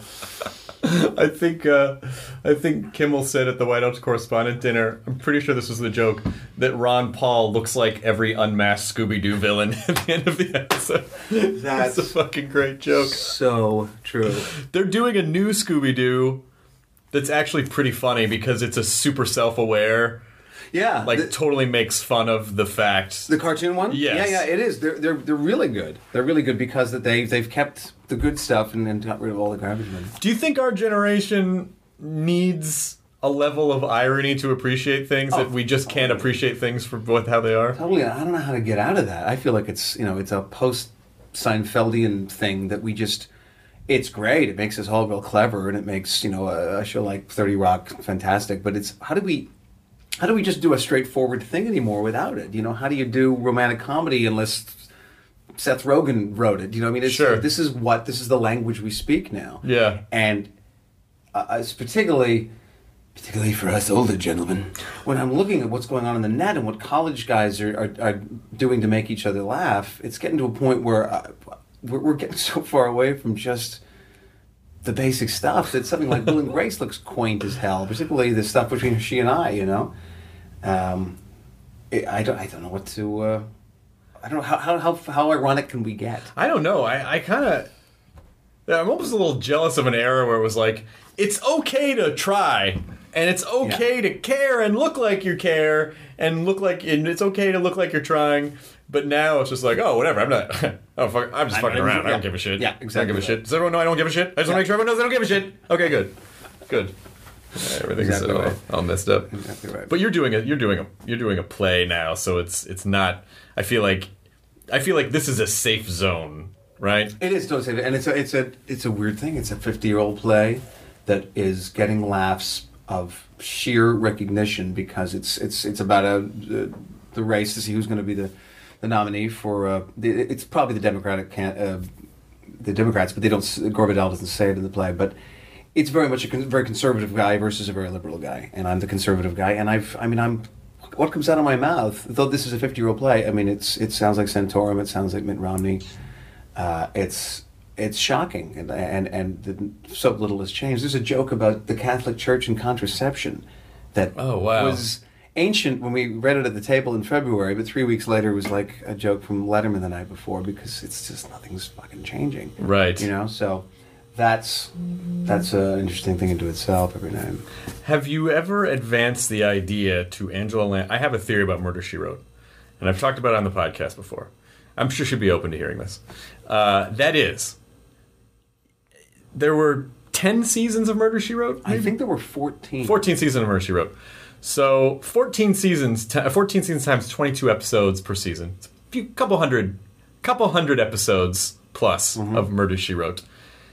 I think uh, I think Kimmel said at the White House Correspondent Dinner. I'm pretty sure this was the joke that Ron Paul looks like every unmasked Scooby Doo villain at the end of the episode. That's That's a fucking great joke. so true. They're doing a new Scooby Doo that's actually pretty funny because it's a super self-aware, Yeah, like the, totally makes fun of the fact. the cartoon one. Yes. Yeah, yeah, it is. They're they're they're really good. They're really good because that they they've kept the good stuff and then got rid of all the garbage ones. Do you think our generation needs a level of irony to appreciate things that we just can't appreciate things for what how they are? Totally, I don't know how to get out of that. I feel like it's you know it's a post Seinfeldian thing that we just. It's great. It makes us all real clever, and it makes you know a, a show like thirty Rock fantastic. But it's how do we how do we just do a straightforward thing anymore without it? You know, how do you do romantic comedy unless Seth Rogen wrote it? You know, what I mean, it's, Sure. this is what this is the language we speak now. Yeah. and uh, it's particularly. Particularly for us older gentlemen, when I'm looking at what's going on in the net and what college guys are, are, are doing to make each other laugh, it's getting to a point where uh, we're, we're getting so far away from just the basic stuff that something like Will and Grace looks quaint as hell, particularly the stuff between she and I, you know. Um, it, I, don't, I don't know what to... Uh, I don't know, how, how, how, how ironic can we get? I don't know. I, I kind of... I'm almost a little jealous of an era where it was like, it's okay to try, and it's okay Yeah. to care and look like you care, and look like and it's okay to look like you're trying. But now it's just like, oh, whatever. I'm not. oh, fuck, I'm just I'm fucking not- around. I yeah. don't give a shit. Yeah, I don't exactly give a right. shit. Does everyone know I don't give a shit? I just want to Yeah. make sure everyone knows I don't give a shit. Okay, good, good. Yeah, everything's Exactly all, right. all messed up. Exactly right. But you're doing a you're doing a you're doing a play now, so it's it's not. I feel like I feel like this is a safe zone, right? It is totally safe, and it's a it's a it's a weird thing. It's a fifty-year-old play that is getting laughs of sheer recognition because it's it's it's about a the, the race to see who's going to be the, the nominee for. Uh, the, it's probably the Democratic can, uh, the Democrats, but they don't. Gore Vidal doesn't say it in the play, but it's very much a con- very conservative guy versus a very liberal guy, and I'm the conservative guy, and I've I mean I'm. What comes out of my mouth, though this is a fifty-year-old play, I mean, it's it sounds like Santorum, it sounds like Mitt Romney. uh, it's it's shocking, and and and the, so little has changed. There's a joke about the Catholic Church and contraception that Oh, wow. was ancient when we read it at the table in February, but three weeks later it was like a joke from Letterman the night before, because it's just nothing's fucking changing. Right. You know, so that's that's an interesting thing into itself every night. Have you ever advanced the idea to Angela Lan- I have a theory about Murder, She Wrote, and I've talked about it on the podcast before. I'm sure she'd be open to hearing this. Uh, that is, there were ten seasons of Murder, She Wrote? I think there were fourteen. fourteen seasons of Murder, She Wrote. So fourteen seasons, t- fourteen seasons times twenty-two episodes per season. It's a few, couple hundred, couple hundred episodes plus Mm-hmm. of Murder, She Wrote.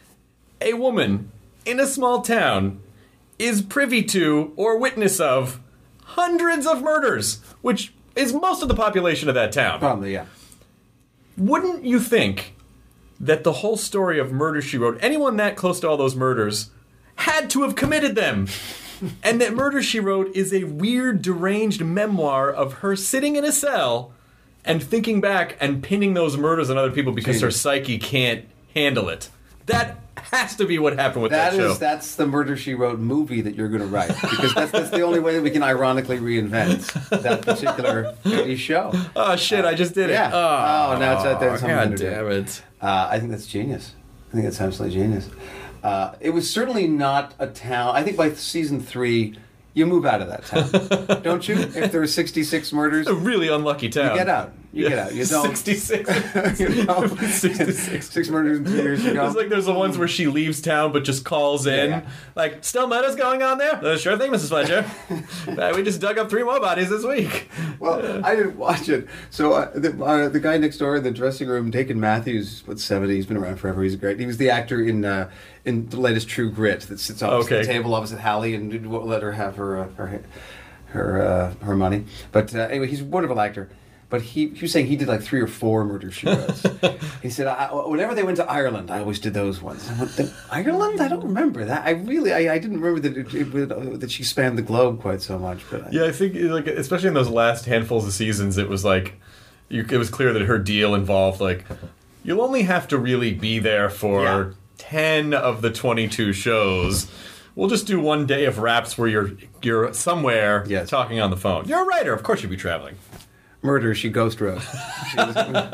A woman in a small town is privy to or witness of hundreds of murders, which is most of the population of that town. Probably, yeah. Wouldn't you think that the whole story of Murder, She Wrote, anyone that close to all those murders had to have committed them? And that Murder, She Wrote is a weird, deranged memoir of her sitting in a cell and thinking back and pinning those murders on other people because her Genius. psyche can't handle it. That has to be what happened with That that, show. is that's the Murder, She Wrote movie that you're going to write, because that's that's the only way that we can ironically reinvent that particular show. Oh, shit, I just did it. Yeah. Oh, Oh, now it's out there, something God to do. damn it. Uh, I think that's genius. I think that's absolutely genius. Uh, it was certainly not a town. I think by season three, you move out of that town, don't you? If there are sixty-six murders, A really unlucky town. you get out. You get out. You don't. sixty-six. You know, sixty-six. Six murders in two years ago. It's like there's the ones where she leaves town but just calls in. Yeah. Like, still murders going on there? Uh, sure thing, Missus Fletcher. Uh, we just dug up three more bodies this week. Well, I didn't watch it. So uh, the, uh, the guy next door in the dressing room, Dakin Matthews, what seventy? He's been around forever. He's great. He was the actor in uh, in the latest True Grit that sits opposite Okay. the table opposite Hallie and won't let her have her uh, her her uh, her money. But uh, anyway, he's a wonderful actor. But he, he was saying he did like three or four Murder, She Wrote. He said, I, whenever they went to Ireland, I always did those ones. I went, "The- Ireland? I don't remember that. I really, I, I didn't remember that it, it, would- uh, that she spanned the globe quite so much. But I, Yeah, I think, like, especially in those last handfuls of seasons, it was like, you, it was clear that her deal involved, like, you'll only have to really be there for Yeah. ten of the twenty-two shows. We'll just do one day of raps where you're you're somewhere Yes. talking on the phone. You're a writer, of course you'd be traveling. Murder, she ghost wrote. She was,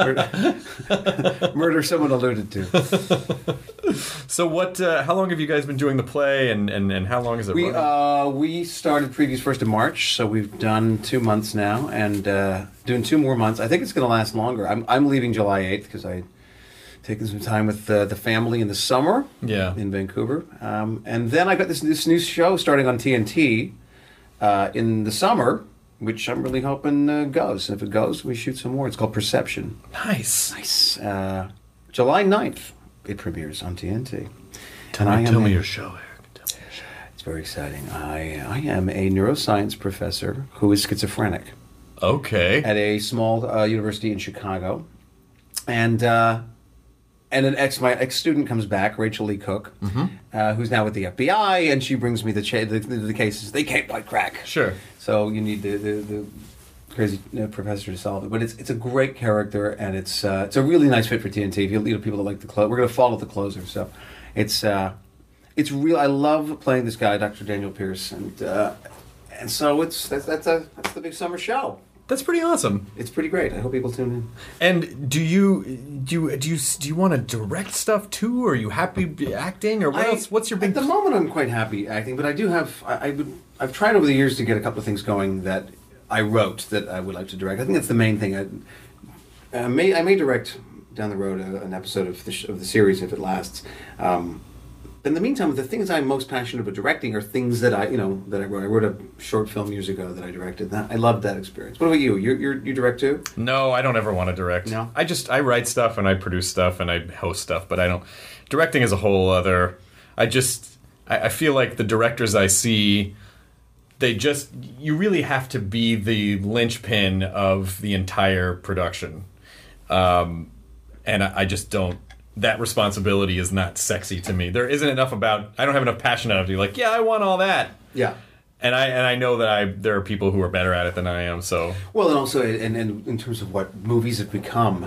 murder, murder someone alluded to. So what? Uh, how long have you guys been doing the play, and, and, and how long is it We running? uh, we started previews first of March, so we've done two months now, and uh, doing two more months. I think it's going to last longer. I'm I'm leaving July eighth because I taking some time with uh, the family in the summer. Yeah. in Vancouver, um, and then I got this this new show starting on T N T uh, in the summer, which I'm really hoping uh, goes. And if it goes, we shoot some more. It's called Perception. Nice. Nice. Uh, July ninth, it premieres on T N T. Tell And me, I am tell me a- your show, Eric. Tell me your show. It's very exciting. I I am a neuroscience professor who is schizophrenic Okay. at a small uh, university in Chicago, and uh, and an ex my ex student comes back, Rachel Lee Cook, uh, who's now with the F B I, and she brings me the cha- the, the, the cases. They can't quite crack. Sure. So you need the the, the crazy uh, professor to solve it. But it's it's a great character, and it's uh, it's a really nice fit for T N T. If you, you know, people that like the close, we're going to follow the closer. So it's uh, it's real. I love playing this guy, Doctor Daniel Pierce, and uh, and so it's that's that's a that's the big summer show. That's pretty awesome. It's pretty great. I hope people tune in. And do you do you do you do you want to direct stuff too? Or are you happy acting? Or what I- else? What's your big? At the moment, I'm quite happy acting, but I do have. I, I would. I've tried over the years to get a couple of things going that I wrote that I would like to direct. I think that's the main thing. I, I may. I may direct down the road a, an episode of the sh- of the series if it lasts. Um, in the meantime, the things I'm most passionate about directing are things that I, you know, that I wrote. I wrote a short film years ago that I directed. That I loved that experience. What about you? You you you direct too? No, I don't ever want to direct. No? I just I write stuff and I produce stuff and I host stuff, but I don't. Directing is a whole other. I just I, I feel like the directors I see, they just you really have to be the linchpin of the entire production, um, and I, I just don't. That responsibility is not sexy to me. There isn't enough about. I don't have enough passion out of it. Like, yeah, I want all that. Yeah. And I and I know that I there are people who are better at it than I am. So Well, and also, and, and in terms of what movies have become,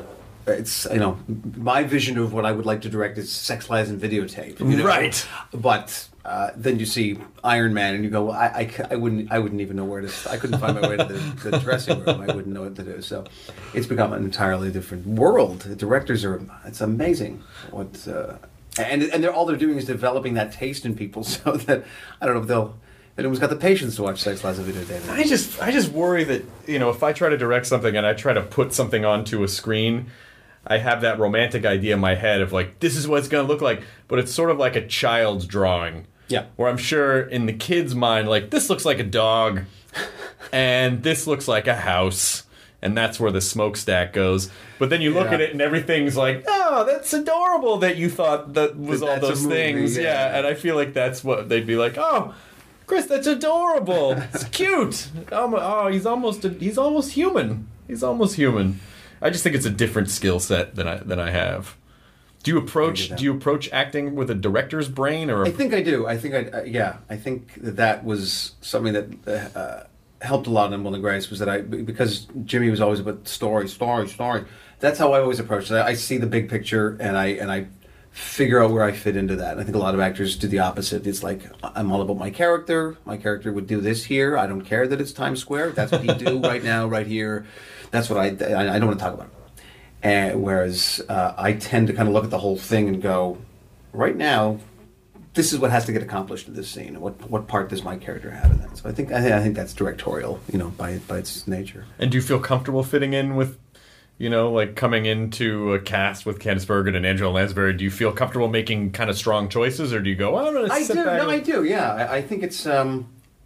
it's you know my vision of what I would like to direct is Sex, Lies, and Videotape. You know? Right. But uh, then you see Iron Man, and you go, well, I, I, c- I wouldn't I wouldn't even know where to. I couldn't find my way to the, the dressing room. I wouldn't know what to do. So it's become an entirely different world. The directors are. It's amazing what. Uh, and and they're all they're doing is developing that taste in people, so that I don't know if they'll. Anyone's got the patience to watch Sex, Lies, and Videotape. I just, I just worry that, you know, if I try to direct something and I try to put something onto a screen, I have that romantic idea in my head of like, this is what it's going to look like, but it's sort of like a child's drawing. Yeah. Where I'm sure in the kid's mind, like, this looks like a dog, and this looks like a house, and that's where the smokestack goes. But then you look Yeah. at it and everything's like, oh, that's adorable that you thought that was That all that's a those movie, things. yeah. Yeah, and I feel like that's what they'd be like, oh, Chris, that's adorable. It's cute. Oh, my- oh, he's almost a, he's almost human. He's almost human. I just think it's a different skill set than I than I have. Do you approach that. do you approach acting with a director's brain or? A, I think I do. I think I uh, yeah. I think that that was something that uh, helped a lot in Will and Grace was that I because Jimmy was always about story, story, story. That's how I always approach it. I, I see the big picture and I and I figure out where I fit into that. And I think a lot of actors do the opposite. It's like I'm all about my character. My character would do this here. I don't care that it's Times Square. That's what he'd do right now, right here. That's what I I, I don't want to talk about it. And whereas uh, I tend to kind of look at the whole thing and go, right now, this is what has to get accomplished in this scene. What what part does my character have in that? So I think I think, I think that's directorial, you know, by by its nature. and do you feel comfortable fitting in with, you know, like coming into a cast with Candice Bergen and Angela Lansbury? Do you feel comfortable making kind of strong choices, or do you go, oh, I'm going to I sit do. back? No, and- I do. Yeah, I, I think it's. Um,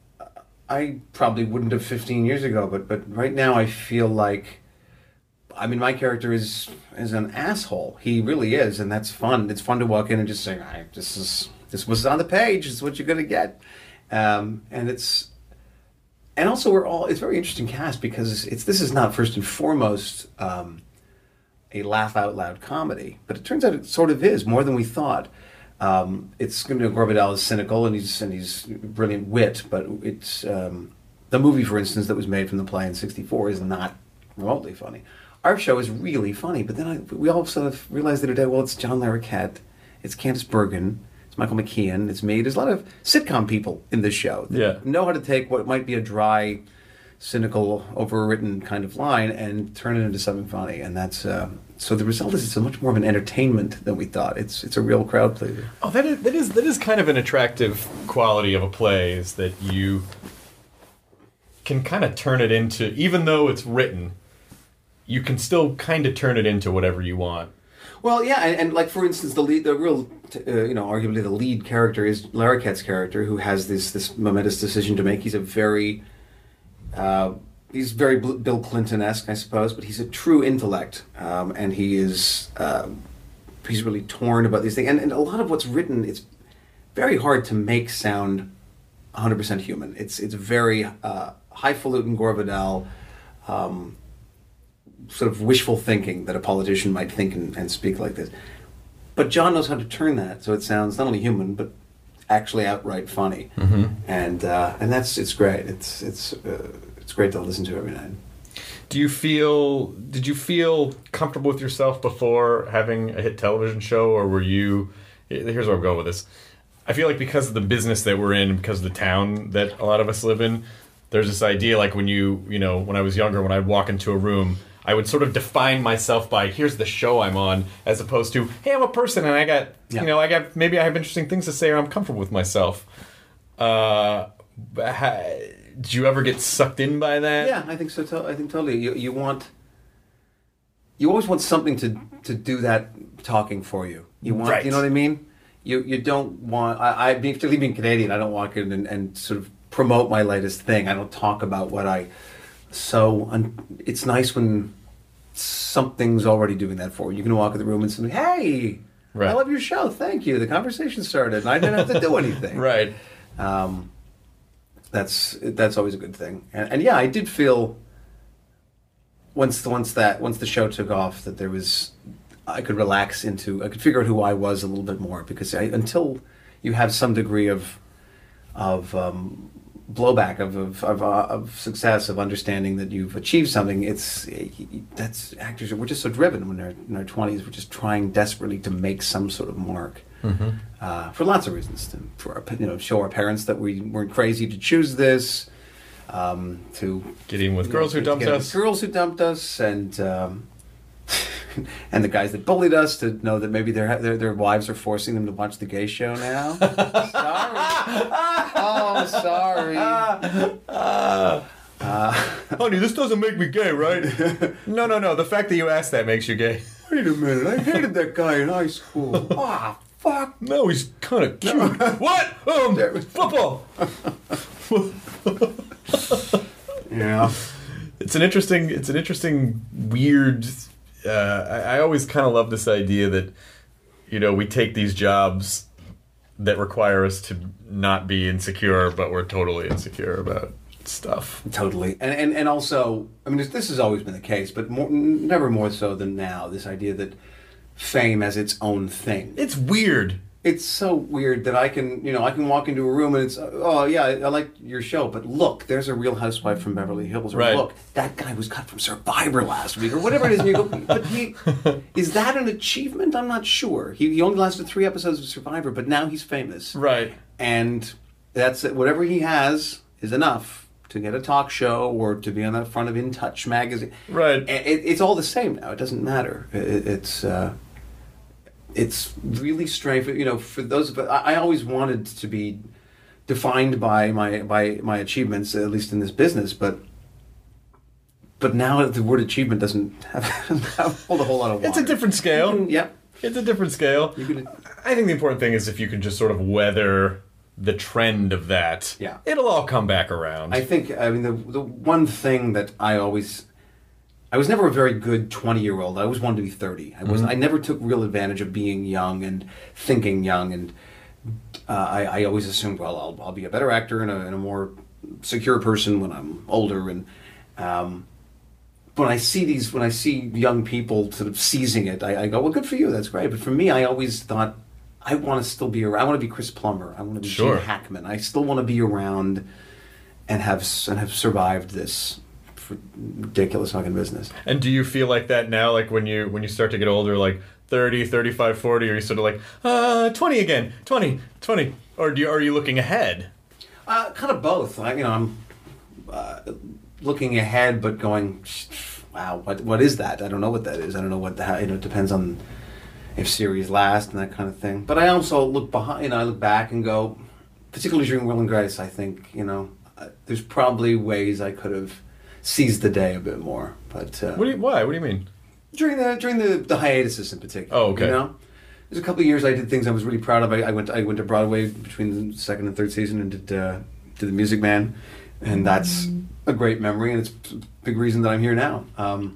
I probably wouldn't have fifteen years ago, but but right now I feel like. I mean, my character is is an asshole. He really is, and that's fun. It's fun to walk in and just say, "I this is this was on the page. This is what you're gonna get," um, and it's. And also, we're all. It's a very interesting cast because it's. This is not first and foremost um, a laugh out loud comedy, but it turns out it sort of is more than we thought. Um, it's going to Gore Vidal is cynical and he's and he's brilliant wit, but it's um, the movie, for instance, that was made from the play in sixty-four is not remotely funny. Our show is really funny, but then I, we all sort of realized the other day, well, it's John Larroquette, it's Candice Bergen, it's Michael McKean, it's me. There's a lot of sitcom people in this show that Yeah. know how to take what might be a dry, cynical, overwritten kind of line and turn it into something funny. And that's uh, so the result is it's a much more of an entertainment than we thought. It's it's a real crowd pleaser. Oh, that is, that is that is kind of an attractive quality of a play, is that you can kind of turn it into, even though it's written, you can still kind of turn it into whatever you want. Well, yeah, and, and like for instance, the lead, the real, uh, you know, arguably the lead character is Larroquette's character, who has this this momentous decision to make. He's a very, uh, he's very Bl- Bill Clinton-esque, I suppose, but he's a true intellect, um, and he is, uh, he's really torn about these things. And, and a lot of what's written, it's very hard to make sound one hundred percent human. It's it's very uh, highfalutin Gore Vidal. Um, sort of wishful thinking that a politician might think and, and speak like this. But John knows how to turn that so it sounds not only human, but actually outright funny. Mm-hmm. And uh, and that's, it's great. It's it's uh, it's great to listen to every night. Do you feel, did you feel comfortable with yourself before having a hit television show, or were you, here's where I'm going with this. I feel like because of the business that we're in, because of the town that a lot of us live in, there's this idea, like when you, you know, when I was younger, when I'd walk into a room, I would sort of define myself by, here's the show I'm on, as opposed to, hey, I'm a person and I got, Yeah. you know, I got, maybe I have interesting things to say or I'm comfortable with myself. Uh, ha, did you ever get sucked in by that? Yeah, I think so. To- I think totally. You you want, you always want something to to do that talking for you. You want, Right. you know what I mean? You you don't want. I, I being particularly being Canadian, I don't walk in and, and sort of promote my latest thing. I don't talk about what I. So un, it's nice when something's already doing that for you. You can walk in the room and say, "Hey, Right. I love your show. Thank you." The conversation started, and I didn't have to do anything. Right. Um, that's that's always a good thing. And, and yeah, I did feel once once that once the show took off that there was I could relax into I could figure out who I was a little bit more, because I, until you have some degree of of um, blowback of of of, uh, of success, of understanding that you've achieved something. It's that's actors. We're just so driven when they're in our twenties. We're just trying desperately to make some sort of mark. Mm-hmm. Uh, for lots of reasons, to for our, you know, show our parents that we weren't crazy to choose this. Um, to get in with girls know, who dumped us, girls who dumped us, and um, and the guys that bullied us, to know that maybe their their their wives are forcing them to watch the gay show now. Sorry, oh sorry. Uh, uh, honey, this doesn't make me gay, right? no, no, no. The fact that you asked that makes you gay. Wait a minute, I hated that guy in high school. Ah, oh, fuck. No, he's kind of cute. What? Um, football. Yeah, it's an interesting. It's an interesting, weird. Uh, I, I always kind of love this idea that, you know, we take these jobs that require us to not be insecure, but we're totally insecure about stuff. Totally, and and and also, I mean, this, this has always been the case, but more, never more so than now. This idea that fame as its own thing. It's weird. It's so weird that I can, you know, I can walk into a room and it's, oh yeah, I, I like your show, but look, there's a Real Housewife from Beverly Hills. Or right. Look, that guy was cut from Survivor last week, or whatever it is. And you go, but he, is that an achievement? I'm not sure. He, he only lasted three episodes of Survivor, but now he's famous. Right. And that's it. Whatever he has is enough to get a talk show or to be on the front of In Touch magazine. Right. It, it's all the same now. It doesn't matter. It, it's. Uh, It's really strange, you know. For those of I, I always wanted to be defined by my by my achievements, at least in this business. But but now the word achievement doesn't have, have hold a whole lot of water. It's a different scale. Can, yep, it's a different scale. You can, I think the important thing is if you can just sort of weather the trend of that. Yeah, it'll all come back around. I think. I mean, the the one thing that I always. I was never a very good twenty-year-old. I always wanted to be thirty. I wasn't. Mm-hmm. I never took real advantage of being young and thinking young. And uh, I, I always assumed, well, I'll, I'll be a better actor and a, and a more secure person when I'm older. And um, when I see these, when I see young people sort of seizing it, I, I go, well, good for you. That's great. But for me, I always thought, I want to still be around. I want to be Chris Plummer. I want to be sure. Gene Hackman. I still want to be around and have and have survived this ridiculous fucking business. And do you feel like that now, like when you when you start to get older, like thirty, thirty-five, forty, or you sort of like uh twenty again, twenty, twenty, or do you, are you looking ahead? Uh, kind of both. I, you know, I'm uh, looking ahead, but going, wow, what what is that? I don't know what that is. I don't know what the, you know, it depends on if series last and that kind of thing. But I also look behind, you know, I look back and go, particularly during Will and Grace, I think, you know, uh, there's probably ways I could have seize the day a bit more, but uh, what do you, why? What do you mean? During the during the, the hiatuses in particular. Oh, okay. You know, there's a couple of years I did things I was really proud of. I, I went I went to Broadway between the second and third season and did uh, did The Music Man, and that's a great memory, and it's a big reason that I'm here now. Um,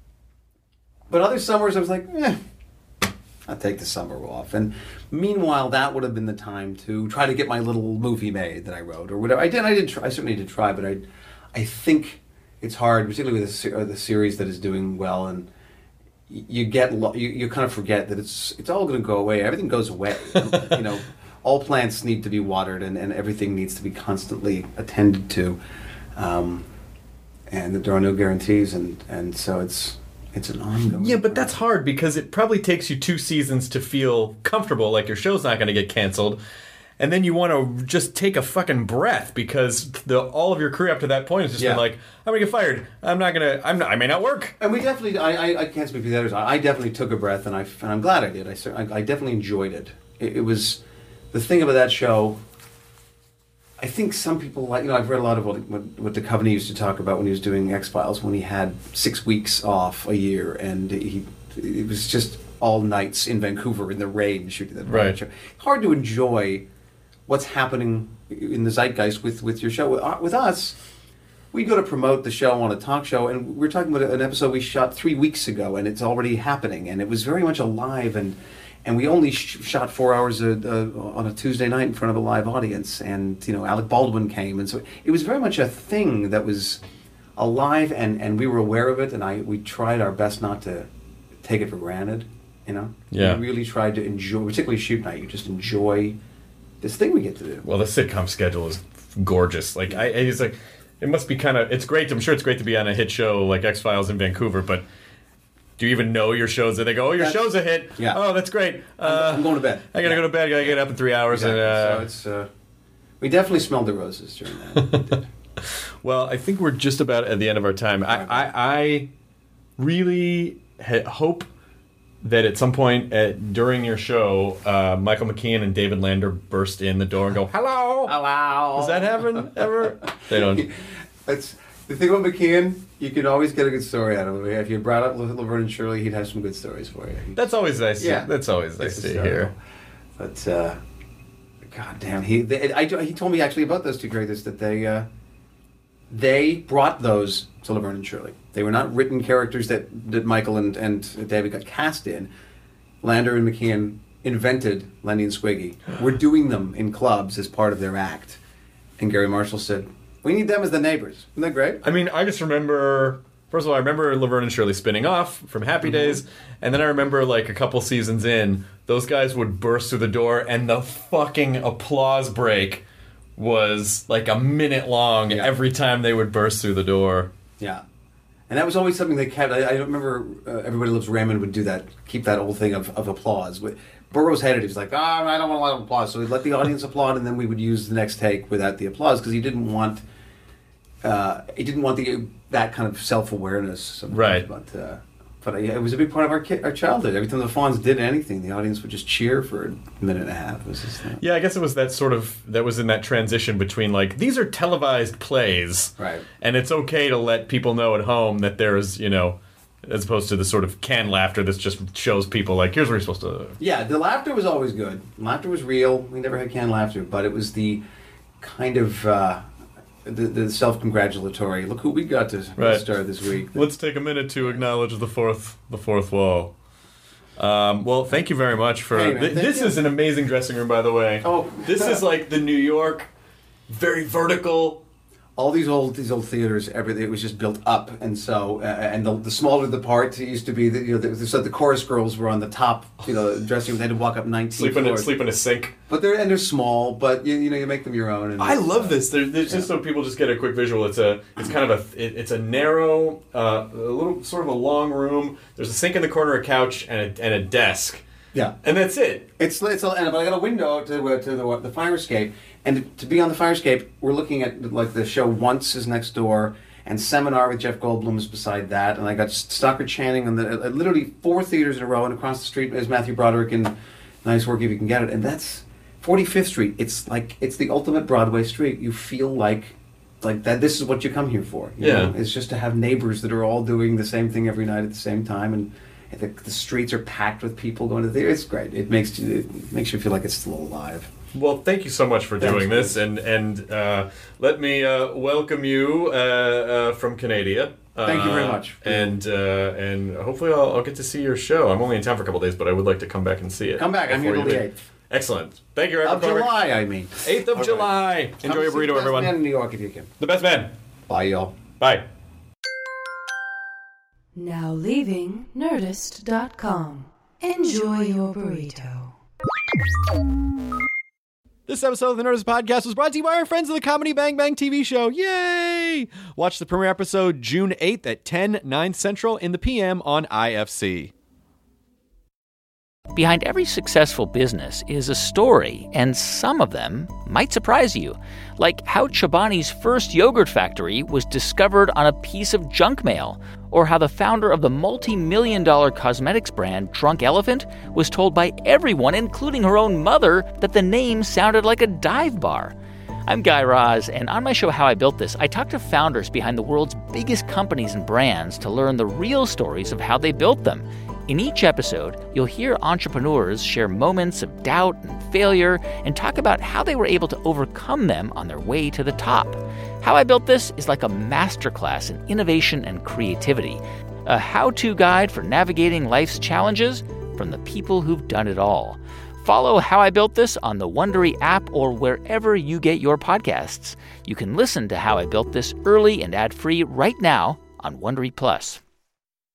but other summers I was like, eh, I'll take the summer off. And meanwhile, that would have been the time to try to get my little movie made that I wrote or whatever. I did. I did. Try, I certainly did try, but I I think. It's hard, particularly with the, the series that is doing well, and you get lo- you, you kind of forget that it's it's all going to go away. Everything goes away. You know, all plants need to be watered, and, and everything needs to be constantly attended to, um, and that there are no guarantees, and, and so it's it's an ongoing. Yeah, but that's hard because it probably takes you two seasons to feel comfortable, like your show's not going to get canceled. And then you want to just take a fucking breath because the all of your career up to that point has just yeah. been like, I'm gonna get fired. I'm not gonna. I'm. Not, I may not work. And we definitely. I, I, I can't speak for the others. I, I definitely took a breath, and I and I'm glad I did. I I, I definitely enjoyed it. it. It was the thing about that show. I think some people like. You know, I've read a lot of what what, what Duchovny used to talk about when he was doing X-Files, when he had six weeks off a year, and he it was just all nights in Vancouver in the rain shooting that right. show. Hard to enjoy what's happening in the zeitgeist with, with your show. With, with us, we go to promote the show on a talk show, and we're talking about an episode we shot three weeks ago, and it's already happening, and it was very much alive, and and we only sh- shot four hours a, a, on a Tuesday night in front of a live audience, and you know Alec Baldwin came, and so it was very much a thing that was alive, and, and we were aware of it, and I we tried our best not to take it for granted, you know. Yeah. We really tried to enjoy, particularly shoot night. You just enjoy this thing we get to do. Well, the sitcom schedule is gorgeous. Like I, it's like it must be kind of. It's great. I'm sure it's great to be on a hit show like X-Files in Vancouver, but. Do you even know your shows? They go, oh, your that's, show's a hit. Yeah. Oh, that's great. Uh, I'm, I'm going to bed. I got to yeah. go to bed. I got to get up in three hours. Exactly. And, uh, so it's, uh, we definitely smelled the roses during that. Well, I think we're just about at the end of our time. I, I, I really ha- hope that at some point at, during your show, uh, Michael McKean and David Lander burst in the door and go, hello. Hello. Does that happen ever? They don't. It's... The thing about McKean, you can always get a good story out of him. If you brought up Laverne and Shirley, he'd have some good stories for you. That's always nice. Yeah, that's always nice to hear. But uh, God damn, he they, I, he told me actually about those two characters that they uh, they brought those to Laverne and Shirley. They were not written characters that, that Michael and, and David got cast in. Lander and McKean invented Lenny and Squiggy. We're doing them in clubs as part of their act. And Gary Marshall said, we need them as the neighbors. Isn't that great? I mean, I just remember... First of all, I remember Laverne and Shirley spinning off from Happy mm-hmm. Days, and then I remember, like, a couple seasons in, those guys would burst through the door, and the fucking applause break was, like, a minute long yeah. every time they would burst through the door. Yeah. And that was always something they kept... I, I remember uh, Everybody Loves Raymond would do that, keep that whole thing of, of applause. Burroughs hated it. He was like, oh, I don't want a lot of applause. So he'd let the audience applaud, and then we would use the next take without the applause, because he didn't want... Uh, he didn't want the that kind of self-awareness sometimes, right? But uh, but uh, it was a big part of our ki- our childhood. Every time the Fonz did anything, the audience would just cheer for a minute and a half. It was just, uh, yeah, I guess it was that sort of that was in that transition between like these are televised plays, right? And it's okay to let people know at home that there's you know, as opposed to the sort of canned laughter that just shows people like here's what you're supposed to. Yeah, the laughter was always good. Laughter was real. We never had canned laughter, but it was the kind of. Uh, The, the self-congratulatory. Look who we got to right. start this week. Let's take a minute to acknowledge the fourth, the fourth wall. Um, well, thank you very much for. Hey, man, th- this you. is an amazing dressing room, by the way. Oh, this is like the New York, very vertical. All these old these old theaters, everything it was just built up, and so uh, and the, the smaller the part it used to be, the, you know, the, so the chorus girls were on the top, you know, dressing room. They had to walk up nineteen sleep in floors. A, sleep in a sink. But they're and they're small, but you, you know you make them your own. And I love uh, this. There, there's just yeah. so people just get a quick visual. It's a it's kind of a it, it's a narrow, uh, a little sort of a long room. There's a sink in the corner, a couch, and a, and a desk. Yeah, and that's it. It's it's a, and but I got a window to uh, to the the fire escape. And to be on the fire escape, we're looking at like the show Once is next door, and Seminar with Jeff Goldblum is beside that, and I got Stockard Channing on the uh, literally four theaters in a row, and across the street is Matthew Broderick in Nice Work If You Can Get It, and that's forty-fifth Street. It's like it's the ultimate Broadway street. You feel like like that. This is what you come here for. You yeah, know? It's just to have neighbors that are all doing the same thing every night at the same time, and the, the streets are packed with people going to the theater. It's great. It makes you it makes you feel like it's still alive. Well, thank you so much for Thanks, doing this, and and uh, let me uh, welcome you uh, uh, from Canada. Uh, Thank you very much. And uh, and hopefully I'll, I'll get to see your show. I'm only in town for a couple of days, but I would like to come back and see it. Come back. I'm here till the eighth. Excellent. Thank you, Of July, I mean. eighth of All July. Right. Enjoy your burrito, everyone. The best man in New York if you can. The best man. Bye, y'all. Bye. Now leaving Nerdist dot com. Enjoy your burrito. This episode of the Nerdist Podcast was brought to you by our friends of the Comedy Bang Bang T V show. Yay! Watch the premiere episode June eighth at ten, nine Central in the P M on I F C. Behind every successful business is a story, and some of them might surprise you. Like how Chobani's first yogurt factory was discovered on a piece of junk mail, or how the founder of the multi-million dollar cosmetics brand Drunk Elephant was told by everyone, including her own mother, that the name sounded like a dive bar. I'm Guy Raz, and on my show How I Built This, I talk to founders behind the world's biggest companies and brands to learn the real stories of how they built them. In each episode, you'll hear entrepreneurs share moments of doubt and failure and talk about how they were able to overcome them on their way to the top. How I Built This is like a masterclass in innovation and creativity, a how-to guide for navigating life's challenges from the people who've done it all. Follow How I Built This on the Wondery app or wherever you get your podcasts. You can listen to How I Built This early and ad-free right now on Wondery Plus.